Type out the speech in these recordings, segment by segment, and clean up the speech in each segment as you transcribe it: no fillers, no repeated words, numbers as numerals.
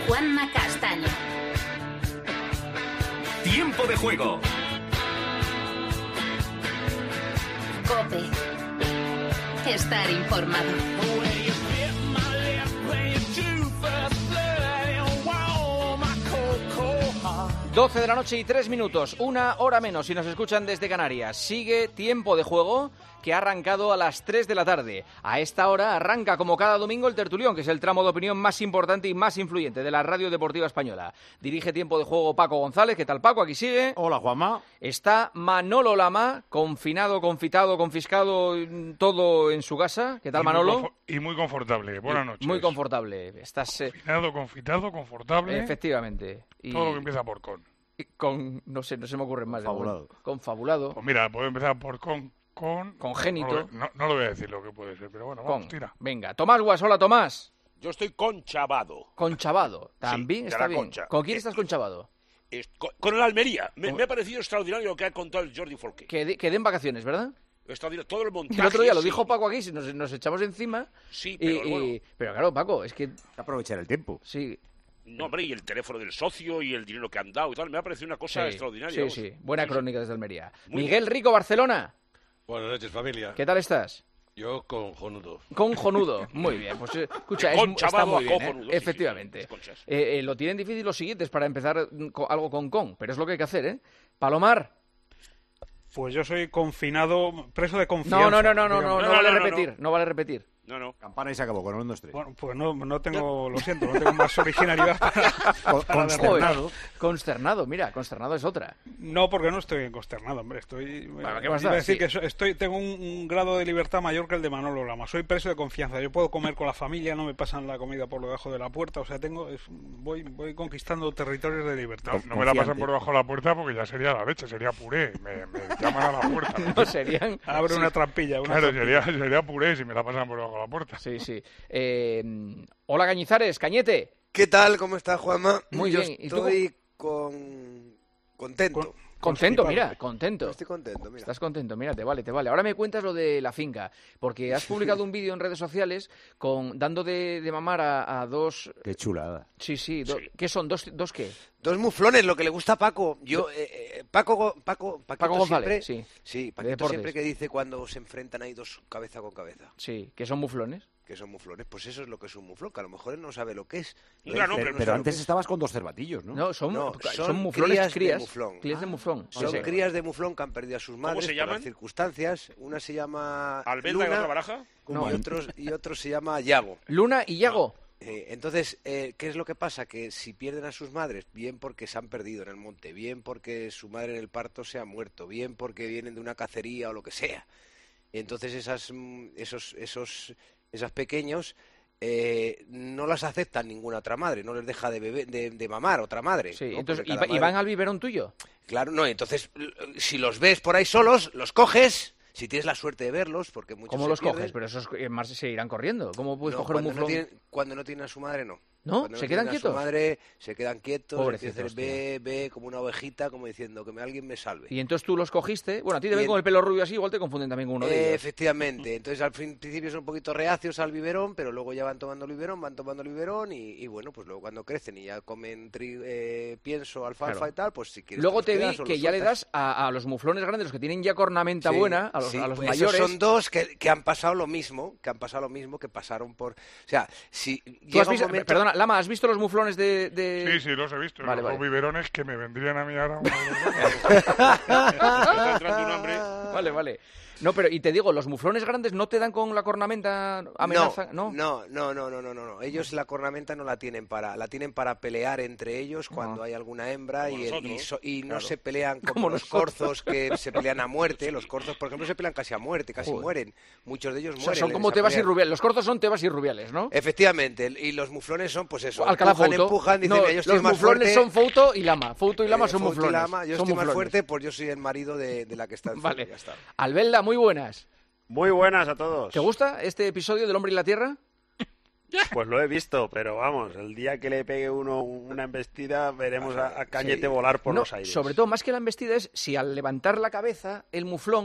Juanma Castaño. Tiempo de juego. COPE. Estar informado. 12 de la noche y 3 minutos, 1 hora menos si nos escuchan desde Canarias. Sigue Tiempo de Juego, que ha arrancado a las 3 de la tarde. A esta hora arranca, como cada domingo, el Tertulión, que es el tramo de opinión más importante y más influyente de la radio deportiva española. Dirige Tiempo de Juego Paco González. ¿Qué tal, Paco? Aquí sigue. Hola, Juanma. Está Manolo Lama, confinado, confitado, confiscado, todo en su casa. ¿Qué tal, Manolo? Y muy confortable. Buenas noches. Muy confortable. Estás... Confinado, confitado, confortable. Efectivamente. Y... todo lo que empieza por con. No sé, no se me ocurren más. Confabulado. Confabulado. Pues mira, puede empezar por congénito. No lo voy a decir lo que puede ser, pero bueno, vamos, tira. Venga, Tomás Guas, hola, Tomás. Yo estoy conchavado. Conchavado, también Sí, está de la bien. Concha. ¿Con quién estás conchavado? Con el Almería. Me ha parecido extraordinario lo que ha contado el Jordi Folqué. Que den vacaciones, ¿verdad? Extraordinario. Todo el montaje. El otro día lo sí. dijo Paco aquí, nos echamos encima. Sí, pero bueno. Pero claro, Paco, es que... Aprovechar el tiempo. Sí. No, hombre, y el teléfono del socio y el dinero que han dado y tal. Me ha parecido una cosa extraordinaria. Sí, vamos. sí. Buena crónica desde Almería. Muy Miguel Rico, Barcelona. Buenas noches, familia. ¿Qué tal estás? Yo cojonudo. Conjonudo. Muy bien. Pues escucha, está Conchavado muy a bien, cojonudo, ¿eh? Efectivamente. sí, conchas. Lo tienen difícil los siguientes para empezar algo con, pero es lo que hay que hacer, ¿eh? Palomar. Pues yo soy confinado, preso de confianza. No No, vale no, repetir, no vale repetir. No. Campana y se acabó, con 1, 2, 3. Bueno, pues no tengo, lo siento, no tengo más originalidad Consternado. Consternado, mira, consternado es otra. No, porque no estoy consternado, hombre. Bueno, ¿qué más iba a da? decir Sí. que tengo un grado de libertad mayor que el de Manolo Lama. Soy preso de confianza. Yo puedo comer con la familia, no me pasan la comida por debajo de la puerta. O sea, voy conquistando territorios de libertad. No me la pasan por debajo de la puerta porque ya sería la leche, sería puré. Me llaman a la puerta. No serían... Abre una trampilla. Claro, sería puré si me la pasan por debajo de la puerta. Sí. Hola, Cañizares, Cañete. ¿Qué tal? ¿Cómo está, Juanma? Muy Yo bien. ¿Y tú estoy contento. Contento, mira, contento. Estoy contento, mira. Estás contento, mira, te vale. Ahora me cuentas lo de la finca, porque has publicado un vídeo en redes sociales dando de mamar a dos... Qué chulada. Sí. ¿Qué son? ¿Dos qué? Dos muflones, lo que le gusta a Paco. Paco González, siempre, sí, De Paquito deportes. siempre que dice cuando se enfrentan ahí dos cabeza con cabeza, Sí, ¿qué son muflones? que son muflones, pues eso es lo que es un muflón, que a lo mejor él no sabe lo que es. Claro, Pero no sabe antes lo que estabas con 2 cervatillos, ¿no? No, son son muflones crías de muflón. Crías de muflón. Son Sí. crías de muflón que han perdido a sus madres se por llaman? las circunstancias. Una se llama ¿Albelda y Luna, otra baraja? No. y otro se llama Yago. Luna y Yago. Entonces, ¿qué es lo que pasa? Que si pierden a sus madres, bien porque se han perdido en el monte, bien porque su madre en el parto se ha muerto, bien porque vienen de una cacería o lo que sea, entonces esos pequeños no las aceptan ninguna otra madre, no les deja de mamar otra madre. Sí, ¿no? entonces, Porque cada ¿y van al biberón tuyo? Claro, no, entonces si los ves por ahí solos, los coges. Si tienes la suerte de verlos, porque muchos ¿Cómo se los pierden. coges? Pero esos más se irán corriendo. ¿Cómo puedes No, coger un muflón? cuando no tienen a su madre, no. ¿No? Cuando ¿Se tienen quedan a quietos? Su madre se quedan quietos, Pobrecitos, empiezan ve como una ovejita, como diciendo que alguien me salve. Y entonces tú los cogiste. Bueno, a ti te ven con el pelo rubio así, igual te confunden también con uno de ellos. Efectivamente. Entonces al principio son un poquito reacios al biberón, pero luego ya van tomando el biberón y bueno, pues luego cuando crecen y ya comen pienso, alfalfa Claro. y tal, pues si quieres Luego te los vi quedas o que los ya le sueltas. das a los muflones grandes, los que tienen ya cornamenta Sí, buena, a los sí, pues mayores. esos son dos que han pasado lo mismo, que pasaron por... O sea, si ¿Tú llega has un visto, momento... Perdona, Lama, ¿has visto los muflones de... Sí, los he visto. Vale, Los vale. biberones que me vendrían a mí ahora. Está entrando un hambre. Vale. No, pero y te digo, los muflones grandes no te dan con la cornamenta amenaza, ¿no? No. Ellos la cornamenta no la tienen la tienen para pelear entre ellos cuando hay alguna hembra Como nosotros, y no claro. se pelean como Como los nosotros. corzos que se pelean a muerte. Los corzos, por ejemplo, se pelean casi a muerte, casi Joder. mueren. Muchos de ellos O sea, mueren. son en como esa Tebas y pelea. Rubiales. Los cortos son Tebas y Rubiales, ¿no? Efectivamente, y los muflones son, pues eso, Alcalá Fouto. empujan, dicen, No, "Mira, yo estoy los más muflones fuerte". son Fouto y Lama. Fouto y Lama son Fouto y muflones. Lama, yo Son estoy más muflones. fuerte, pues yo soy el marido de la que está enferma, Vale. ya está. Albelda, muy buenas. Muy buenas a todos. ¿Te gusta este episodio del Hombre y la Tierra? Pues lo he visto, pero vamos, el día que le pegue uno una embestida veremos a Cañete volar por No, los aires. sobre todo, más que la embestida es si al levantar la cabeza, el muflón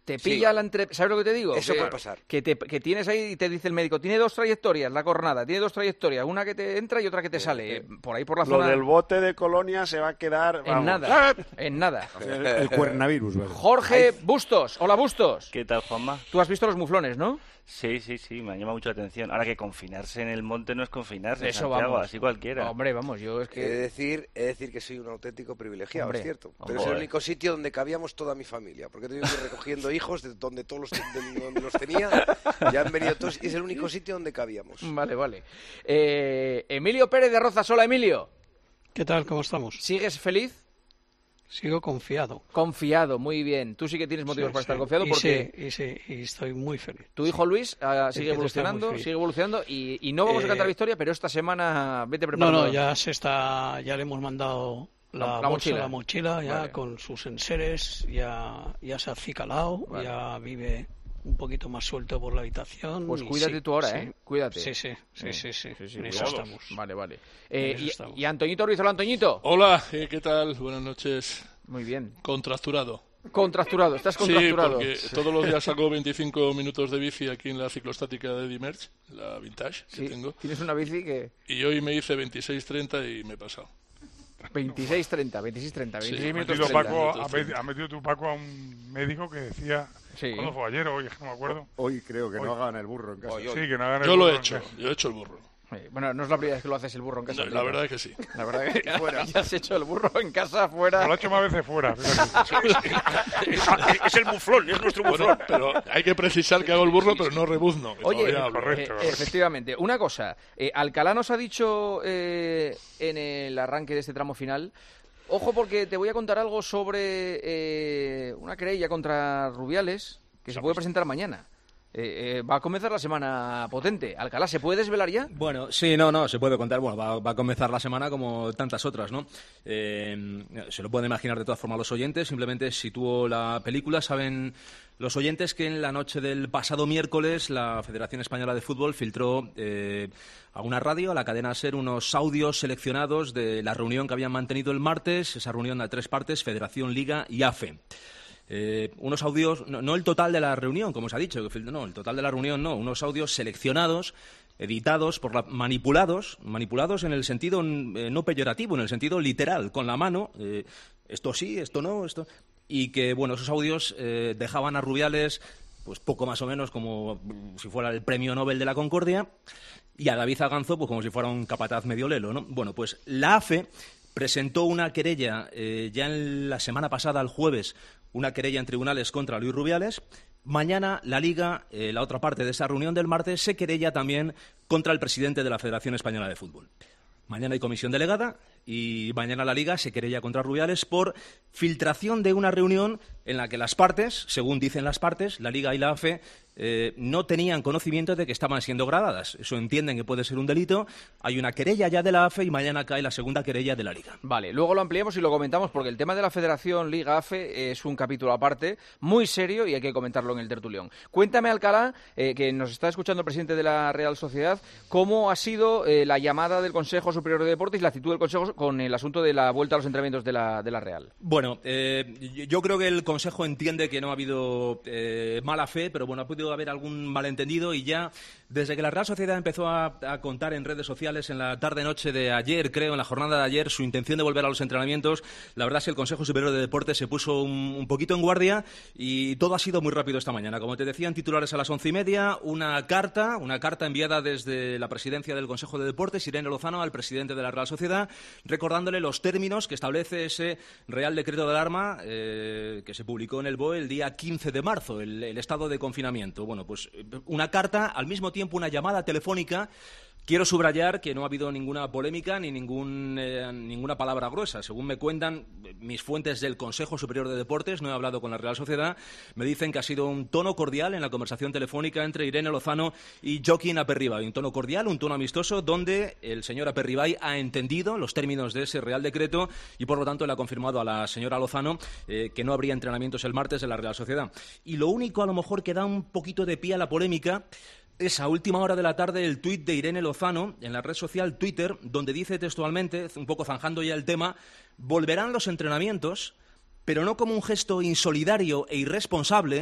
te pilla ¿sabes lo que te digo? Eso puede pasar. Que tienes ahí y te dice el médico, tiene 2 trayectorias la cornada, tiene 2 trayectorias, una que te entra y otra que te sale, por ahí por la Lo zona... del bote de Colonia se va a quedar... En nada, en nada. El cuernavirus, ¿verdad? Jorge Bustos, hola Bustos. ¿Qué tal, Juanma? Tú has visto los muflones, ¿no? Sí, me ha llamado mucho la atención. Ahora que confinarse en el monte no es confinarse, Eso Santiago, vamos. así cualquiera. Hombre, vamos, yo es que... He de decir que soy un auténtico privilegiado, Hombre, es cierto. Pero hombre. es el único sitio donde cabíamos toda mi familia. Porque he tenido que ir recogiendo hijos de donde donde los tenía. Ya han venido todos y es el único sitio donde cabíamos. Vale. Emilio Pérez de Rozasola. Emilio. ¿Qué tal? ¿Cómo estamos? ¿Sigues feliz? Sigo confiado. Confiado, muy bien. Tú sí que tienes motivos para estar confiado porque... Y estoy muy feliz. Tu hijo Luis sigue evolucionando y no vamos a cantar victoria, pero esta semana vete preparando. No, ya le hemos mandado la mochila ya vale. con sus enseres, ya se ha acicalado, vale. Ya vive un poquito más suelto por la habitación. Pues cuídate tú ahora, sí. Cuídate. Sí. En eso estamos. Vale. Y Antoñito Ruiz, hola Antoñito. Hola, ¿qué tal? Buenas noches. Muy bien. Contracturado, estás contracturado. Sí, porque todos los días saco 25 minutos de bici aquí en la ciclostática de Eddy Merckx, la vintage que tengo. Tienes una bici que... Y hoy me hice 26:30 y me he pasado. 26:30, 26 minutos. Ha metido tu Paco a un médico que decía... Sí. ¿Cuándo fue ayer o hoy? Es que no me acuerdo. Hoy creo que no hagan el burro en casa. Sí, que no hagan el burro. Yo lo he hecho, yo he hecho el burro. Bueno, no es la primera vez que lo haces el burro en casa. No, la verdad es que sí. La verdad es que fuera. Ya has hecho el burro en casa, fuera. Lo ha hecho más veces fuera. Es el muflón, es nuestro muflón. Bueno, pero hay que precisar que hago el burro, pero no rebuzno. Oye, correcto. Efectivamente. Una cosa. Alcalá nos ha dicho en el arranque de este tramo final... Ojo, porque te voy a contar algo sobre una querella contra Rubiales que se puede presentar mañana. Va a comenzar la semana potente. Alcalá, ¿se puede desvelar ya? Bueno, sí, no, se puede contar. Bueno, va a comenzar la semana como tantas otras, ¿no? Se lo pueden imaginar de todas formas los oyentes. Simplemente sitúo la película. Saben los oyentes que en la noche del pasado miércoles la Federación Española de Fútbol filtró a una radio, a la cadena SER, unos audios seleccionados de la reunión que habían mantenido el martes, esa reunión a 3 partes, Federación, Liga y AFE. Unos audios, no el total de la reunión, como se ha dicho, el total de la reunión no, unos audios seleccionados, editados, manipulados en el sentido no peyorativo, en el sentido literal, con la mano, esto sí, esto no, esto... Y que, bueno, esos audios dejaban a Rubiales pues poco más o menos como si fuera el premio Nobel de la Concordia y a David Zaganzo pues como si fuera un capataz medio lelo, ¿no? Bueno, pues la AFE presentó una querella ya en la semana pasada, el jueves, una querella en tribunales contra Luis Rubiales. Mañana la Liga, la otra parte de esa reunión del martes, se querella también contra el presidente de la Federación Española de Fútbol. Mañana hay comisión delegada y mañana la Liga se querella contra Rubiales por filtración de una reunión en la que las partes, según dicen las partes, la Liga y la AFE, no tenían conocimiento de que estaban siendo grabadas. Eso entienden que puede ser un delito. Hay una querella ya de la AFE y mañana cae la segunda querella de la Liga. Vale, luego lo ampliamos y lo comentamos porque el tema de la Federación Liga-AFE es un capítulo aparte, muy serio y hay que comentarlo en el tertulión. Cuéntame, Alcalá, que nos está escuchando el presidente de la Real Sociedad, cómo ha sido la llamada del Consejo Superior de Deportes y la actitud del Consejo con el asunto de la vuelta a los entrenamientos de la Real. Bueno, yo creo que el Consejo entiende que no ha habido mala fe, pero bueno, ha podido haber algún malentendido y ya desde que la Real Sociedad empezó a contar en redes sociales en la tarde-noche de ayer, creo, en la jornada de ayer, su intención de volver a los entrenamientos, la verdad es que el Consejo Superior de Deportes se puso un poquito en guardia y todo ha sido muy rápido esta mañana. Como te decían, titulares a las 11:30, una carta enviada desde la presidencia del Consejo de Deportes, Irene Lozano, al presidente de la Real Sociedad, recordándole los términos que establece ese Real Decreto de Alarma que se publicó en el BOE el día 15 de marzo, el estado de confinamiento. Bueno, pues una carta, al mismo tiempo una llamada telefónica. Quiero subrayar que no ha habido ninguna polémica ni ninguna palabra gruesa. Según me cuentan mis fuentes del Consejo Superior de Deportes, no he hablado con la Real Sociedad, me dicen que ha sido un tono cordial en la conversación telefónica entre Irene Lozano y Joaquín Aperribay. Un tono cordial, un tono amistoso, donde el señor Aperribay ha entendido los términos de ese Real Decreto y, por lo tanto, le ha confirmado a la señora Lozano que no habría entrenamientos el martes en la Real Sociedad. Y lo único, a lo mejor, que da un poquito de pie a la polémica es a última hora de la tarde el tuit de Irene Lozano en la red social Twitter, donde dice textualmente, un poco zanjando ya el tema, volverán los entrenamientos, pero no como un gesto insolidario e irresponsable,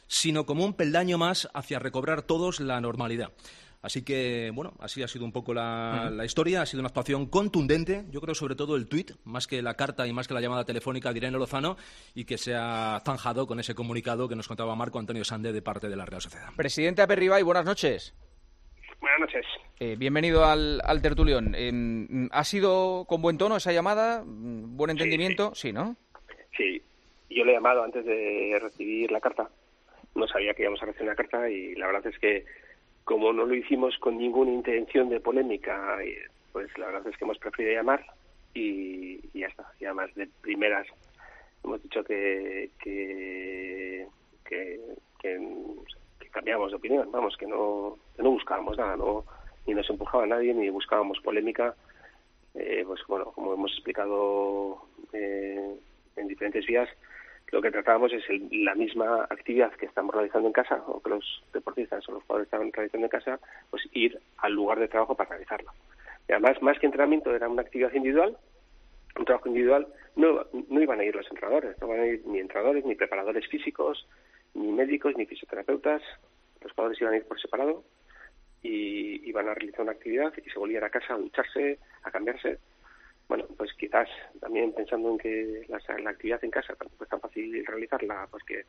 sino como un peldaño más hacia recobrar todos la normalidad. Así que, bueno, así ha sido un poco la historia. Ha sido una actuación contundente. Yo creo sobre todo el tuit, más que la carta y más que la llamada telefónica de Irene Lozano, y que se ha zanjado con ese comunicado que nos contaba Marco Antonio Sande de parte de la Real Sociedad. Presidente Aperribay, buenas noches. Buenas noches. Bienvenido al tertulión. ¿Ha sido con buen tono esa llamada? ¿Buen entendimiento? Sí, ¿no? Sí, yo le he llamado antes de recibir la carta. No sabía que íbamos a recibir una carta y la verdad es que como no lo hicimos con ninguna intención de polémica, pues la verdad es que hemos preferido llamar y ya está. Y además de primeras hemos dicho que cambiamos de opinión, vamos, que no buscábamos nada, ni nos empujaba a nadie, ni buscábamos polémica. Pues bueno, como hemos explicado en diferentes vías, lo que tratábamos es la misma actividad que estamos realizando en casa, o que los deportistas o los jugadores estaban realizando en casa, pues ir al lugar de trabajo para realizarlo. Y además, más que entrenamiento, era una actividad individual, un trabajo individual. No iban a ir los entrenadores, no van a ir ni entrenadores, ni preparadores físicos, ni médicos, ni fisioterapeutas. Los jugadores iban a ir por separado y iban a realizar una actividad y se volvían a casa a ducharse, a cambiarse. Bueno, pues quizás también pensando en que la actividad en casa tampoco es tan fácil realizarla, pues que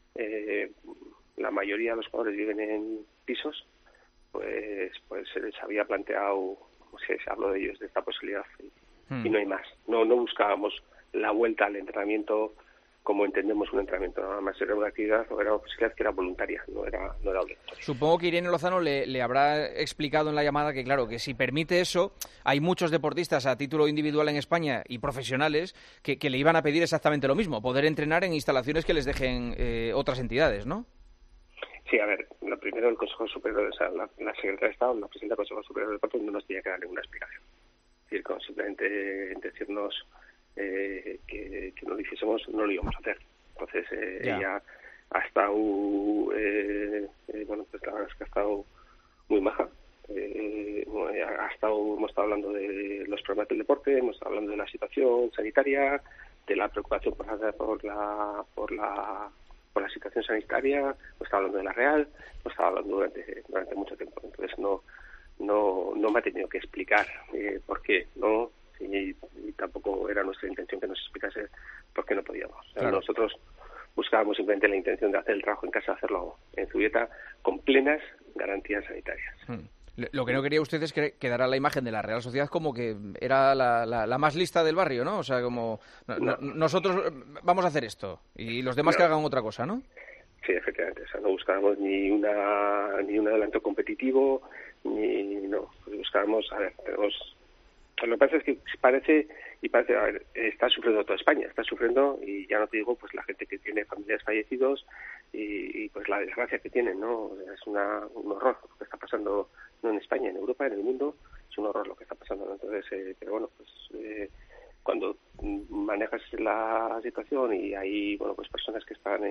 la mayoría de los jugadores viven en pisos, pues se les había planteado, se habló de ellos, de esta posibilidad y no hay más. No buscábamos la vuelta al entrenamiento como entendemos un entrenamiento, nada más era una actividad o era una posibilidad que era voluntaria, no era obligatoria. Supongo que Irene Lozano le habrá explicado en la llamada que, claro, que si permite eso, hay muchos deportistas a título individual en España y profesionales que le iban a pedir exactamente lo mismo, poder entrenar en instalaciones que les dejen otras entidades, ¿no? Sí, a ver, lo primero, el Consejo Superior, o sea, la Secretaria de Estado, la Presidenta del Consejo Superior del Deporte, no nos tenía que dar ninguna explicación. Es decir, con simplemente decirnos que no lo hiciésemos, no lo íbamos a hacer. Entonces ella ha estado bueno, pues la verdad es que ha estado muy maja. Hemos estado hablando de los problemas del deporte, hemos estado hablando de la situación sanitaria, de la preocupación por la situación sanitaria, hemos estado hablando de la Real, hemos estado hablando durante mucho tiempo. Entonces no me ha tenido que explicar por qué, ¿no? Y tampoco era nuestra intención que nos explicase por qué no podíamos. Claro. Nosotros buscábamos simplemente la intención de hacer el trabajo en casa, hacerlo en Zubieta con plenas garantías sanitarias. Lo que no quería usted es que quedara la imagen de la Real Sociedad como que era la más lista del barrio, ¿no? O sea, como nosotros vamos a hacer esto y los demás que hagan otra cosa, ¿no? Sí, efectivamente. O sea, no buscábamos ni un adelanto competitivo, pues buscábamos, a ver, tenemos... Lo que pasa es que parece, a ver, está sufriendo toda España, está sufriendo, y ya no te digo, pues la gente que tiene familiares fallecidos y pues la desgracia que tienen, ¿no? Es un horror lo que está pasando, no en España, en Europa, en el mundo, es un horror lo que está pasando, ¿no? Entonces, pero bueno, pues cuando manejas la situación y hay, bueno, pues personas que están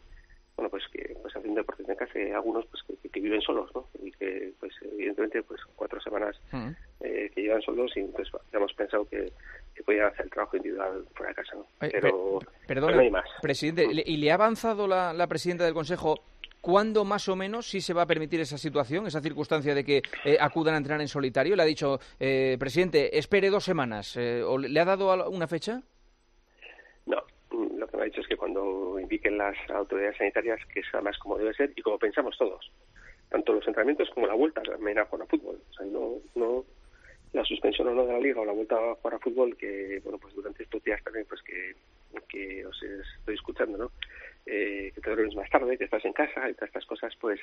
haciendo deportes en casa, y algunos pues que viven solos, ¿no? Y que pues evidentemente pues 4 semanas que llevan solos, y entonces hemos pensado que podían hacer el trabajo individual fuera de casa, ¿no? Pero no hay más. Presidente, ¿y le ha avanzado la presidenta del Consejo cuándo más o menos sí se va a permitir esa situación, esa circunstancia de que acudan a entrenar en solitario? Le ha dicho, presidente, espere 2 semanas. ¿O le ha dado una fecha? No. Lo que me ha dicho es que cuando indiquen las autoridades sanitarias, que sea más como debe ser y como pensamos todos, tanto los entrenamientos como la vuelta también a jugar a fútbol. O sea, no la suspensión o no de la liga o la vuelta a jugar a fútbol, que bueno, pues durante estos días también pues que os estoy escuchando, ¿no? Que te duermes más tarde, que estás en casa y todas estas cosas, pues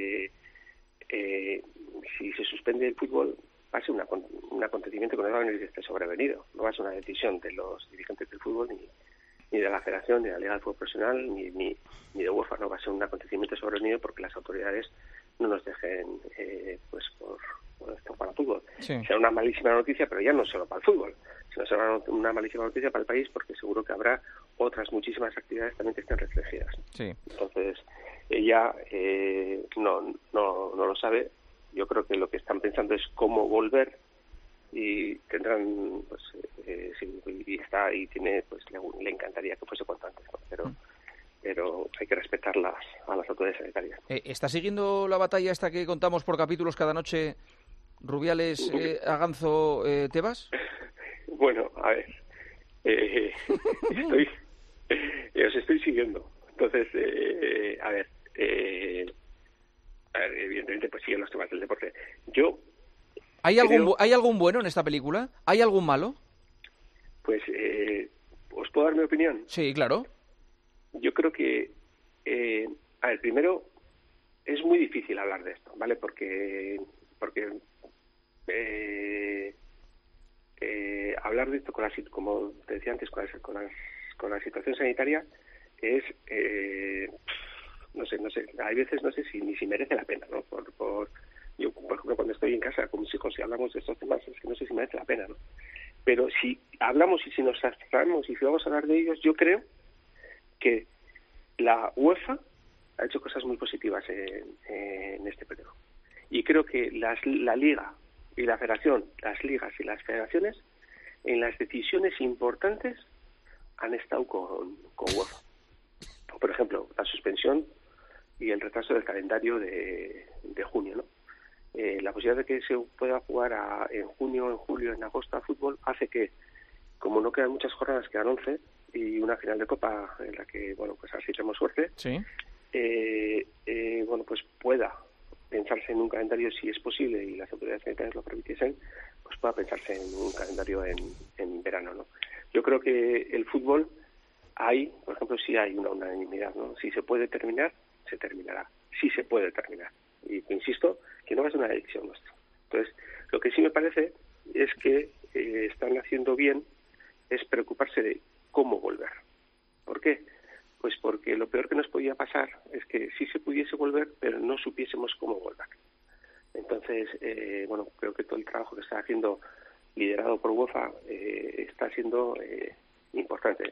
si se suspende el fútbol va a ser un acontecimiento que no va a venir de este sobrevenido, no va a ser una decisión de los dirigentes del fútbol ni de la Federación, ni de la Liga de Fútbol Profesional, ni de UEFA, no va a ser un acontecimiento sobrevenido porque las autoridades no nos dejen pues por esto para el fútbol. Sí. Será una malísima noticia, pero ya no solo para el fútbol, sino será una malísima noticia para el país, porque seguro que habrá otras muchísimas actividades también que estén restringidas. Sí. Entonces, ella no lo sabe. Yo creo que lo que están pensando es cómo volver, y tendrán y tiene, pues le encantaría que fuese cuanto antes, ¿no? Pero pero hay que respetarlas a las autoridades sanitarias. ¿Está siguiendo la batalla esta que contamos por capítulos cada noche, Rubiales, Aganzo, Tebas? Bueno, a ver, os estoy siguiendo. Entonces, evidentemente, pues siguen los temas del deporte. ¿Hay algún bueno en esta película? ¿Hay algún malo? Pues, ¿os puedo dar mi opinión? Sí, claro. Yo creo que, primero, es muy difícil hablar de esto, ¿vale? Porque hablar de esto como te decía antes, con la situación sanitaria es, no sé, hay veces no sé si merece la pena, ¿no? Yo, por ejemplo, cuando estoy en casa con mis hijos y hablamos de estos temas, es que no sé si merece la pena, ¿no? Pero si hablamos y si nos abstramos y si vamos a hablar de ellos, yo creo que la UEFA ha hecho cosas muy positivas en este periodo. Y creo que la Liga y la Federación, las ligas y las federaciones, en las decisiones importantes han estado con UEFA. Por ejemplo, la suspensión y el retraso del calendario de junio, ¿no? La posibilidad de que se pueda jugar en junio, en julio, en agosto a fútbol hace que, como no quedan muchas jornadas, quedan 11 y una final de Copa en la que, bueno, pues así tenemos suerte, sí. Pues pueda pensarse en un calendario, si es posible y las autoridades sanitarias lo permitiesen, pues pueda pensarse en un calendario en verano, ¿no? Yo creo que el fútbol por ejemplo, sí hay una unanimidad, ¿no? Si se puede terminar, se terminará. Sí se puede terminar. Y insisto, que no va a ser una decisión nuestra. Entonces, lo que sí me parece es que están haciendo bien es preocuparse de cómo volver. ¿Por qué? Pues porque lo peor que nos podía pasar es que sí se pudiese volver, pero no supiésemos cómo volver. Entonces, creo que todo el trabajo que está haciendo, liderado por UEFA, está siendo importante.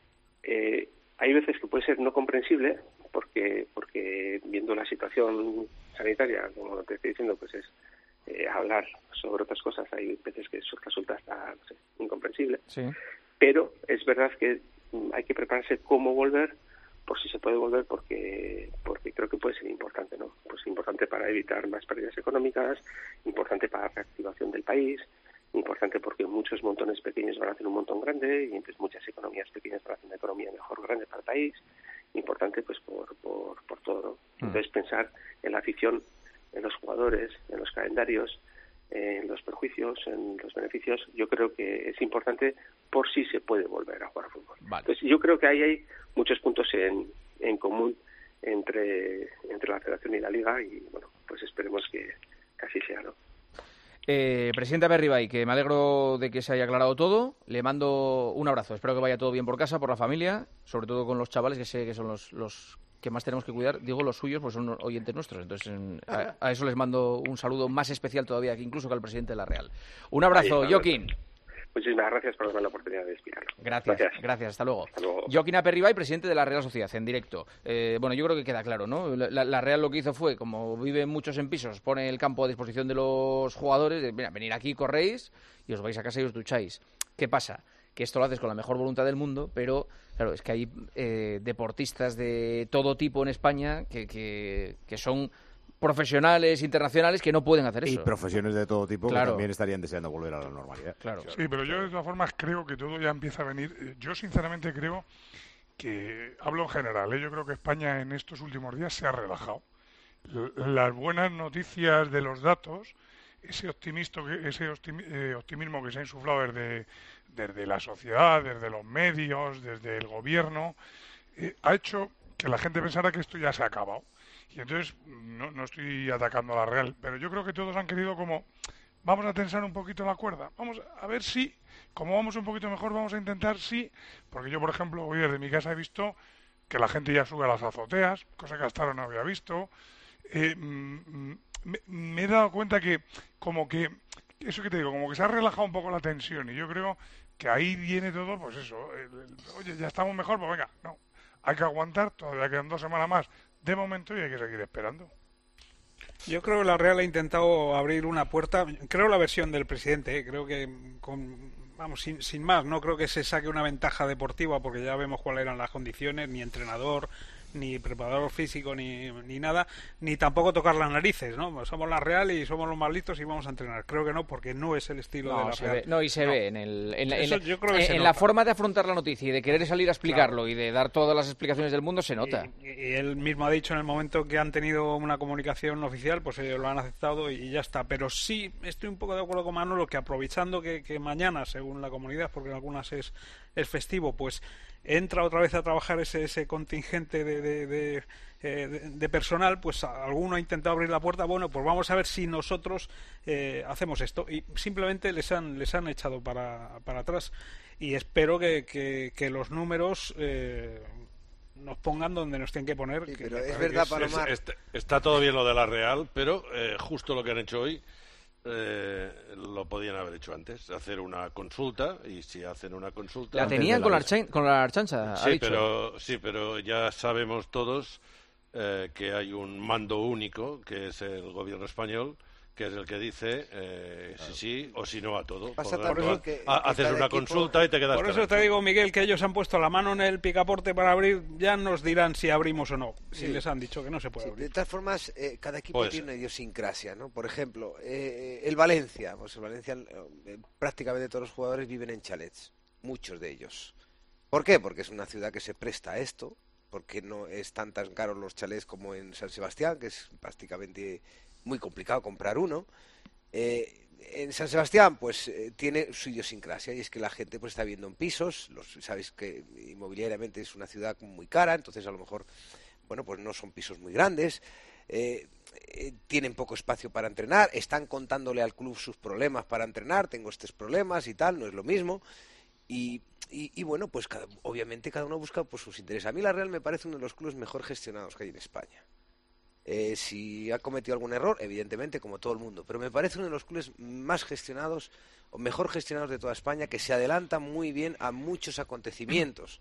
Hay veces que puede ser no comprensible, porque viendo la situación sanitaria, como te estoy diciendo, pues es hablar sobre otras cosas, hay veces que eso resulta hasta, no sé, incomprensible. Sí. Pero es verdad que hay que prepararse cómo volver, por si se puede volver, porque creo que puede ser importante, ¿no? Pues importante para evitar más pérdidas económicas, importante para la reactivación del país, importante porque muchos montones pequeños van a hacer un montón grande y entonces muchas economías pequeñas van a hacer una economía mejor grande para el país, importante pues por todo, ¿no? Entonces pensar en la afición, en los jugadores, en los calendarios, en los perjuicios, en los beneficios, yo creo que es importante por si se puede volver a jugar a fútbol. Vale. Entonces yo creo que ahí hay muchos puntos en común entre la Federación y la Liga y bueno, pues esperemos que así sea, ¿no? Presidente Aperribay, que me alegro de que se haya aclarado todo. Le mando un abrazo. Espero que vaya todo bien por casa, por la familia, sobre todo con los chavales, que sé que son los que más tenemos que cuidar. Digo los suyos, pues son oyentes nuestros. Entonces, a eso les mando un saludo más especial todavía que incluso que al presidente de la Real. Un abrazo, Joaquín. Muchísimas gracias por darme la oportunidad de explicarlo. Gracias, hasta luego. Joaquín Aperribay, presidente de la Real Sociedad, en directo. Yo creo que queda claro, ¿no? La Real lo que hizo fue, como viven muchos en pisos, pone el campo a disposición de los jugadores, mira, venir aquí, corréis y os vais a casa y os ducháis. ¿Qué pasa? Que esto lo haces con la mejor voluntad del mundo, pero claro, es que hay deportistas de todo tipo en España que son profesionales internacionales que no pueden hacer eso. Y profesiones de todo tipo, claro, que también estarían deseando volver a la normalidad. Claro. Sí, pero yo de todas formas creo que todo ya empieza a venir. Yo sinceramente creo que, hablo en general, yo creo que España en estos últimos días se ha relajado. Las buenas noticias de los datos, ese optimismo que se ha insuflado desde la sociedad, desde los medios, desde el gobierno, ha hecho que la gente pensara que esto ya se ha acabado. Y entonces, no estoy atacando a la Real, pero yo creo que todos han querido como, vamos a tensar un poquito la cuerda, vamos a ver si, como vamos un poquito mejor, vamos a intentar sí, porque yo, por ejemplo, hoy desde mi casa he visto que la gente ya sube a las azoteas, cosa que hasta ahora no había visto. Me he dado cuenta que, eso que te digo, como que se ha relajado un poco la tensión, y yo creo que ahí viene todo, pues eso, oye, ya estamos mejor, pues venga, no, hay que aguantar, todavía quedan 2 semanas más de momento y hay que seguir esperando. Yo creo que la Real ha intentado abrir una puerta, creo la versión del presidente, creo que vamos, sin más, no creo que se saque una ventaja deportiva, porque ya vemos cuáles eran las condiciones, ni entrenador, ni preparador físico, ni nada, ni tampoco tocar las narices, ¿no? Somos la Real y somos los más listos y vamos a entrenar. Creo que no, porque no es el estilo de la Real. Se ve en la forma de afrontar la noticia y de querer salir a explicarlo y de dar todas las explicaciones del mundo, se nota. Y él mismo ha dicho en el momento que han tenido una comunicación oficial, pues ellos lo han aceptado y ya está. Pero sí estoy un poco de acuerdo con Manolo, que aprovechando que mañana, según la comunidad, porque en algunas es festivo, pues entra otra vez a trabajar ese contingente de personal, pues alguno ha intentado abrir la puerta. Bueno, pues vamos a ver si nosotros hacemos esto, y simplemente les han echado para atrás, y espero que los números nos pongan donde nos tienen que poner. Sí, pero es verdad, Palomar. Está todo bien lo de la Real, pero justo lo que han hecho hoy lo podían haber hecho antes, hacer una consulta, y si hacen una consulta... La tenían con la Archancha, ha dicho. Pero ya sabemos todos que hay un mando único, que es el gobierno español, que es el que dice sí o si no a todo. Haces una consulta y te quedas... Por eso te digo, Miguel, que ellos han puesto la mano en el picaporte para abrir. Ya nos dirán si abrimos o no, si les han dicho que no se puede abrir. De todas formas, cada equipo tiene una idiosincrasia, ¿no? Por ejemplo, el Valencia. Pues el Valencia, prácticamente todos los jugadores viven en chalets, muchos de ellos. ¿Por qué? Porque es una ciudad que se presta a esto, porque no están tan caros los chalets como en San Sebastián, que es prácticamente muy complicado comprar uno. En San Sebastián pues tiene su idiosincrasia, y es que la gente pues está viviendo en pisos. Sabéis que inmobiliariamente es una ciudad muy cara, entonces a lo mejor pues no son pisos muy grandes, tienen poco espacio para entrenar, están contándole al club sus problemas para entrenar, tengo estos problemas y tal, no es lo mismo, y bueno, pues obviamente cada uno busca pues sus intereses. A mí la Real me parece uno de los clubes mejor gestionados que hay en España. Si ha cometido algún error, evidentemente, como todo el mundo, pero me parece uno de los clubes más gestionados o mejor gestionados de toda España, que se adelanta muy bien a muchos acontecimientos.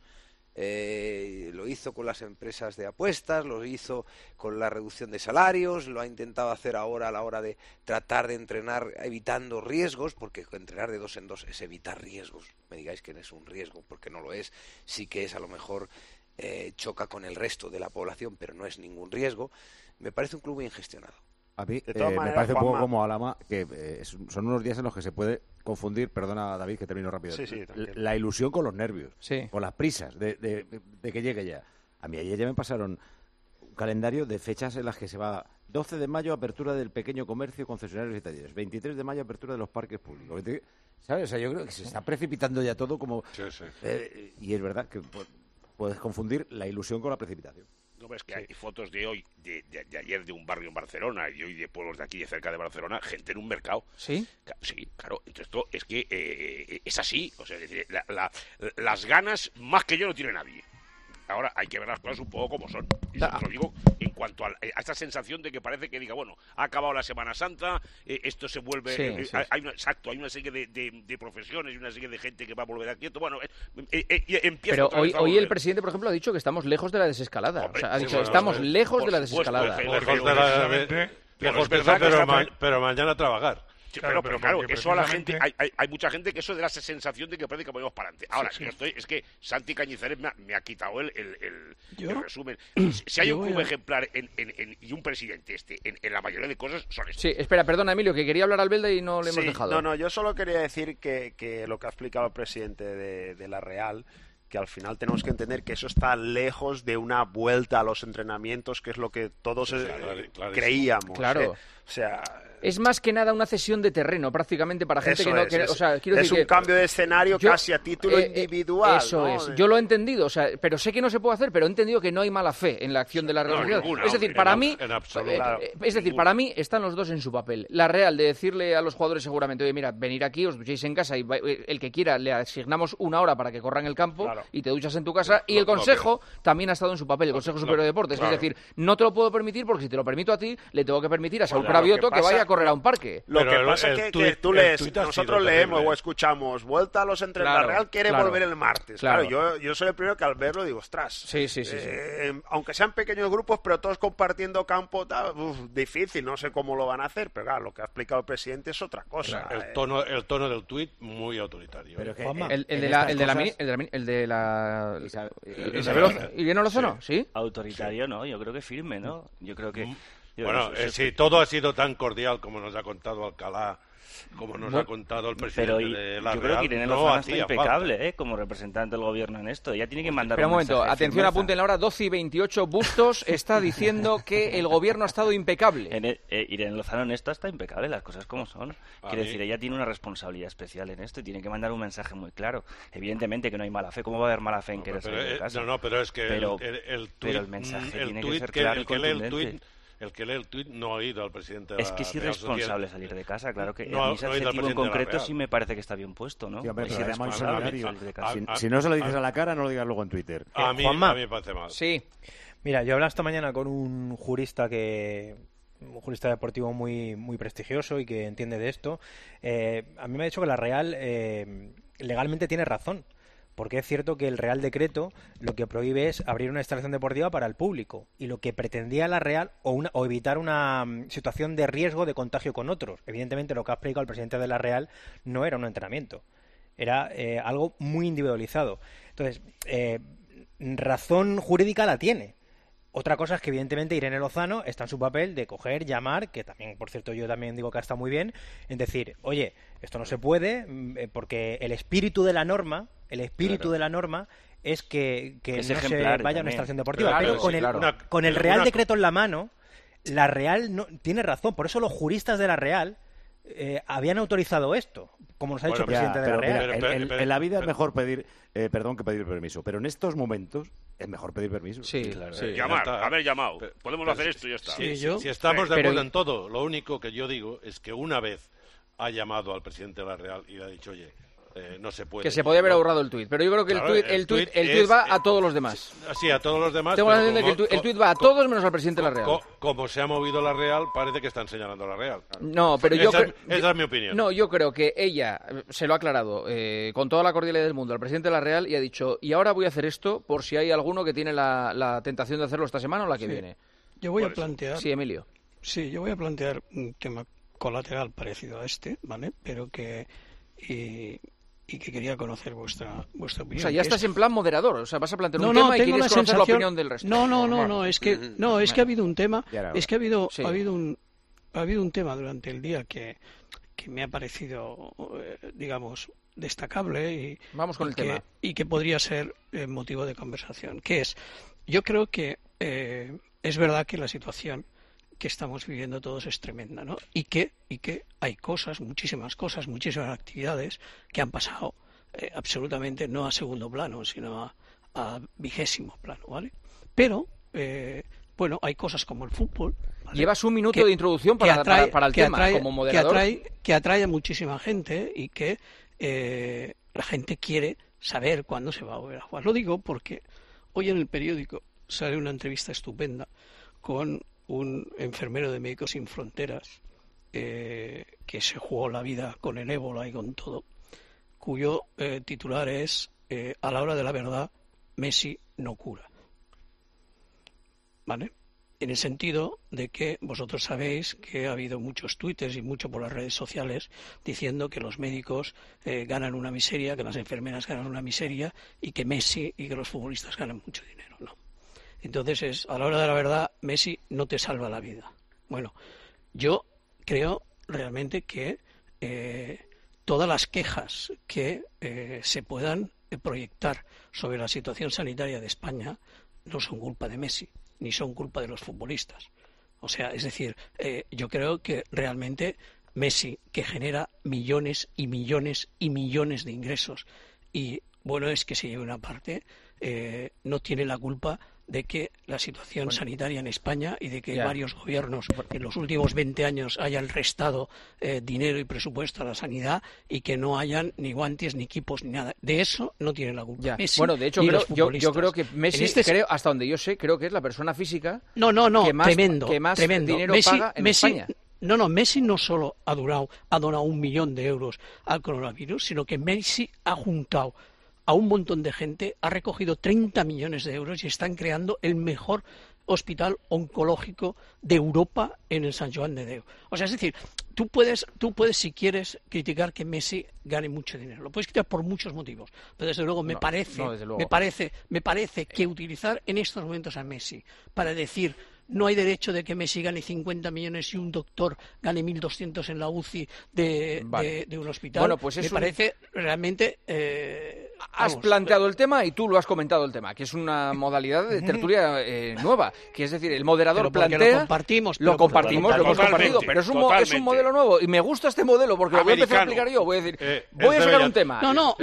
Lo hizo con las empresas de apuestas, lo hizo con la reducción de salarios, lo ha intentado hacer ahora a la hora de tratar de entrenar evitando riesgos, porque entrenar de 2 en 2 es evitar riesgos. Me digáis que no es un riesgo, porque no lo es. Sí que es, a lo mejor choca con el resto de la población, pero no es ningún riesgo. Me parece un club bien gestionado. A mí me parece un poco como Alama, que son unos días en los que se puede confundir, perdona David que termino rápido, la ilusión con los nervios, con las prisas de que llegue ya. A mí ayer ya me pasaron un calendario de fechas en las que se va: 12 de mayo apertura del pequeño comercio, concesionarios y talleres, 23 de mayo apertura de los parques públicos, ¿sabes? O sea, yo creo que se está precipitando ya todo como... y es verdad que puedes confundir la ilusión con la precipitación. No ves que hay fotos de hoy, de ayer, de un barrio en Barcelona, y hoy de pueblos de aquí, de cerca de Barcelona, gente en un mercado. ¿Sí? Sí, claro. Entonces, esto es que es así. O sea, es decir, las ganas más que yo no tiene nadie. Ahora hay que ver las cosas un poco como son. Y eso lo digo en cuanto a esta sensación de que parece que diga, bueno, ha acabado la Semana Santa, esto se vuelve... Hay una serie de profesiones y una serie de gente que va a volver a quieto. Bueno, empieza. Pero hoy el presidente, por ejemplo, ha dicho que estamos lejos de la desescalada. Hombre, o sea, ha dicho, estamos lejos de la desescalada. Pero mañana a trabajar. Sí, pero claro, eso a la gente, hay mucha gente que eso de la sensación de que parece que podemos para adelante. Ahora, es que Santi Cañizares me ha quitado el resumen. Si hay un club ejemplar y un presidente en la mayoría de cosas, son estos. Sí, espera, perdona, Emilio, que quería hablar Albelda y no le hemos dejado. No, yo solo quería decir que lo que ha explicado el presidente de la Real, que al final tenemos que entender que eso está lejos de una vuelta a los entrenamientos, que es lo que todos creíamos. Claro. O sea... Es más que nada una cesión de terreno, prácticamente, para gente que no... o sea, quiero decir un cambio de escenario casi a título individual. Eso ¿no? es. Yo lo he entendido, o sea, pero sé que no se puede hacer, pero he entendido que no hay mala fe en la acción de la Real Sociedad. Es decir, para mí... para mí están los dos en su papel. La Real, de decirle a los jugadores seguramente, oye, mira, venir aquí, os duchéis en casa y el que quiera le asignamos una hora para que corran el campo. y te duchas en tu casa, y el Consejo también ha estado en su papel, el Consejo Superior de Deportes. Es decir, no te lo puedo permitir porque si te lo permito a ti, le tengo que permitir a Saúl Cravioto que vaya a correr a un parque. Lo que pasa es que tú lees, nosotros leemos o escuchamos, vuelta a los entrenadores, la Real quiere volver el martes. Claro, yo soy el primero que al verlo digo, ostras. Sí. Aunque sean pequeños grupos, pero todos compartiendo campo, difícil, no sé cómo lo van a hacer, pero claro, lo que ha explicado el presidente es otra cosa. El tono del tuit muy autoritario. Pero el de la Irene Lozano, ¿sí? Autoritario, ¿no? Yo creo que firme, ¿no? Yo creo que... Bueno, si todo ha sido tan cordial como nos ha contado Alcalá, como nos ha contado el presidente de la Real, yo creo que Irene Lozano está impecable como representante del gobierno en esto. Ella tiene que mandar un momento, atención, apunten la hora, 12:28, Bustos está diciendo que el gobierno ha estado impecable. Irene Lozano en esto está impecable, las cosas como son. Quiere decir, ella tiene una responsabilidad especial en esto y tiene que mandar un mensaje muy claro. Evidentemente que no hay mala fe. ¿Cómo va a haber mala fe en querer salir de casa? Pero es que el mensaje tiene que ser claro y contundente. El que lee el tuit no ha ido al presidente de la Es que es irresponsable salir de casa, claro que no, a mí ese adjetivo en concreto sí me parece que está bien puesto, ¿no? Sí, hombre, es irresponsable salir de casa. Si no se lo dices a la cara, no lo digas luego en Twitter. A mí me parece mal. Sí. Mira, yo hablaba esta mañana con un jurista deportivo muy, muy prestigioso y que entiende de esto. A mí me ha dicho que la Real legalmente tiene razón. Porque es cierto que el Real Decreto lo que prohíbe es abrir una instalación deportiva para el público y lo que pretendía la Real o evitar una situación de riesgo de contagio con otros. Evidentemente lo que ha explicado el presidente de la Real no era un entrenamiento, era algo muy individualizado. Entonces, razón jurídica la tiene. Otra cosa es que evidentemente Irene Lozano está en su papel de coger, llamar, que también, por cierto, yo también digo que está muy bien, en decir, oye, esto no se puede porque el espíritu de la norma es que no se vaya a una instalación deportiva. Pero con el Real Decreto en la mano, la Real no tiene razón. Por eso los juristas de la Real habían autorizado esto, como nos ha dicho el presidente de la Real. Mira, en la vida es mejor pedir perdón que pedir permiso, pero en estos momentos es mejor pedir permiso. Sí, claro. Haber llamado. Podemos hacer esto y ya está. Si estamos de acuerdo en todo, lo único que yo digo es que una vez ha llamado al presidente de la Real y le ha dicho, oye, no se puede. Que se podía haber ahorrado el tuit, pero yo creo que el tuit va a todos los demás. Sí, a todos los demás. Tengo la sensación de que el tuit va a todos menos al presidente de la Real. Como se ha movido la Real, parece que están señalando a la Real. No, pero esa es mi opinión. No, yo creo que ella se lo ha aclarado con toda la cordialidad del mundo al presidente de la Real y ha dicho, y ahora voy a hacer esto por si hay alguno que tiene la tentación de hacerlo esta semana o la que viene. Yo voy a plantear... Sí, Emilio. Sí, yo voy a plantear un tema colateral parecido a este, ¿vale? Pero que... y que quería conocer vuestra opinión. O sea, ya estás en plan moderador, o sea, vas a plantear un tema y quieres conocer la opinión del resto. Es que ha habido un tema, ha habido un tema durante el día que me ha parecido, digamos, destacable y vamos con el tema y que podría ser motivo de conversación, que es, yo creo que es verdad que la situación que estamos viviendo todos es tremenda, ¿no? Y que hay muchísimas actividades que han pasado absolutamente no a segundo plano, sino a 20º plano, ¿vale? Pero, bueno, hay cosas como el fútbol, ¿vale? Llevas un minuto de introducción para el tema, como moderador. Que atrae a muchísima gente y que la gente quiere saber cuándo se va a volver a jugar. Lo digo porque hoy en el periódico sale una entrevista estupenda con un enfermero de Médicos Sin Fronteras que se jugó la vida con el ébola y con todo, cuyo titular es a la hora de la verdad, Messi no cura. ¿Vale? En el sentido de que vosotros sabéis que ha habido muchos twitters y mucho por las redes sociales diciendo que los médicos ganan una miseria, que las enfermeras ganan una miseria y que Messi y que los futbolistas ganan mucho dinero, ¿no? Entonces a la hora de la verdad, Messi no te salva la vida. Bueno, yo creo realmente que todas las quejas que se puedan proyectar sobre la situación sanitaria de España no son culpa de Messi, ni son culpa de los futbolistas. O sea, es decir, yo creo que realmente Messi, que genera millones y millones y millones de ingresos, y bueno, es que se lleve una parte, no tiene la culpa de que la situación sanitaria en España y de que varios gobiernos en los últimos 20 años hayan restado dinero y presupuesto a la sanidad y que no hayan ni guantes, ni equipos, ni nada. De eso no tiene la culpa Messi. Bueno, de hecho, yo creo que Messi, hasta donde yo sé, creo que es la persona física que más dinero paga en España. Messi no solo ha donado 1 millón de euros al coronavirus, sino que Messi ha juntado a un montón de gente, ha recogido 30 millones de euros y están creando el mejor hospital oncológico de Europa en el Sant Joan de Déu. O sea, es decir, tú puedes, si quieres, criticar que Messi gane mucho dinero. Lo puedes criticar por muchos motivos. Pero desde luego me parece que utilizar en estos momentos a Messi para decir no hay derecho de que Messi gane 50 millones y un doctor gane 1.200 en la UCI de un hospital. Bueno, pues me parece realmente... Has planteado el tema y tú lo has comentado el tema, que es una modalidad de tertulia nueva, que es decir, el moderador plantea... Lo compartimos, lo hemos compartido, pero es un modelo nuevo y me gusta este modelo porque lo voy a empezar a explicar yo. Voy a decir, voy a sacar un tema,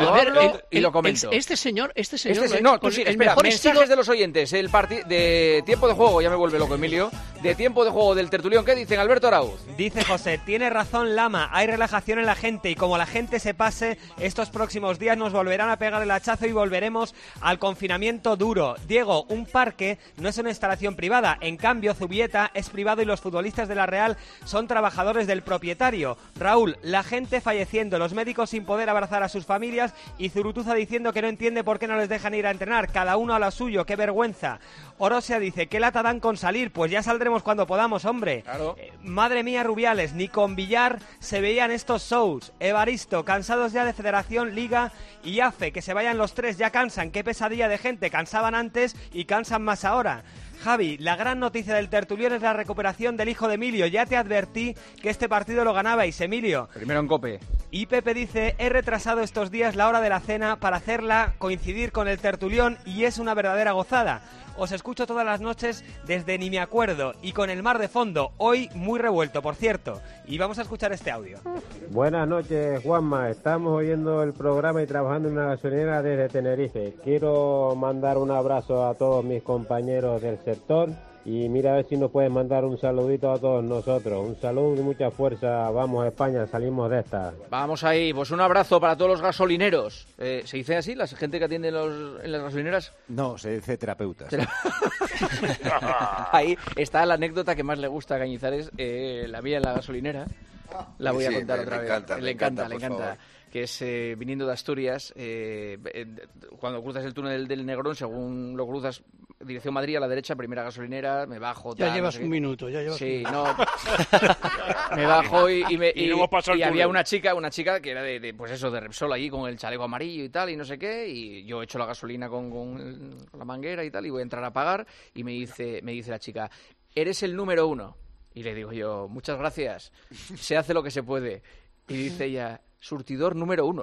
y lo comento. Este señor no, tú sí, espera, mensajes de los oyentes, de tiempo de juego, ya me vuelve loco Emilio, de tiempo de juego del tertulión, ¿qué dicen? Alberto Arauz. Dice José, tiene razón Lama, hay relajación en la gente y como la gente se pase, estos próximos días nos volverán a pegar el hachazo y volveremos al confinamiento duro. Diego, un parque no es una instalación privada, en cambio Zubieta es privado y los futbolistas de la Real son trabajadores del propietario. Raúl, la gente falleciendo, los médicos sin poder abrazar a sus familias y Zurutuza diciendo que no entiende por qué no les dejan ir a entrenar, cada uno a lo suyo, qué vergüenza. Orosia dice, ¿qué lata dan con salir? Pues ya saldremos cuando podamos, hombre. Claro. Madre mía, Rubiales, ni con Villar se veían estos shows. Evaristo, cansados ya de Federación, Liga y AFE, que se vayan los tres, ya cansan. Qué pesadilla de gente, cansaban antes y cansan más ahora. Javi, la gran noticia del tertulión es la recuperación del hijo de Emilio. Ya te advertí que este partido lo ganabais, Emilio. Primero en COPE. Y Pepe dice, he retrasado estos días la hora de la cena para hacerla coincidir con el tertulión y es una verdadera gozada. Os escucho todas las noches desde ni me acuerdo y con el mar de fondo, hoy muy revuelto, por cierto. Y vamos a escuchar este audio. Buenas noches, Juanma. Estamos oyendo el programa y trabajando en una gasolinera desde Tenerife. Quiero mandar un abrazo a todos mis compañeros del sector y mira a ver si nos puedes mandar un saludito a todos nosotros. Un saludo y mucha fuerza. Vamos a España, salimos de esta. Vamos ahí, pues un abrazo para todos los gasolineros. ¿Se dice así, la gente que atiende en las gasolineras? No, se dice terapeutas. Ahí está la anécdota que más le gusta a Cañizares, la mía en la gasolinera. La voy a contar otra vez. Le encanta. Que es viniendo de Asturias, cuando cruzas el túnel del Negrón, según lo cruzas, dirección Madrid, a la derecha, primera gasolinera, me bajo... Ya llevas un minuto, Sí, no... me bajo y había una chica que era pues eso, de Repsol allí, con el chaleco amarillo y tal, y no sé qué, y yo echo la gasolina con la manguera y tal, y voy a entrar a pagar, y me dice la chica, eres el número 1. Y le digo yo, muchas gracias, se hace lo que se puede. Y dice ella... surtidor número 1.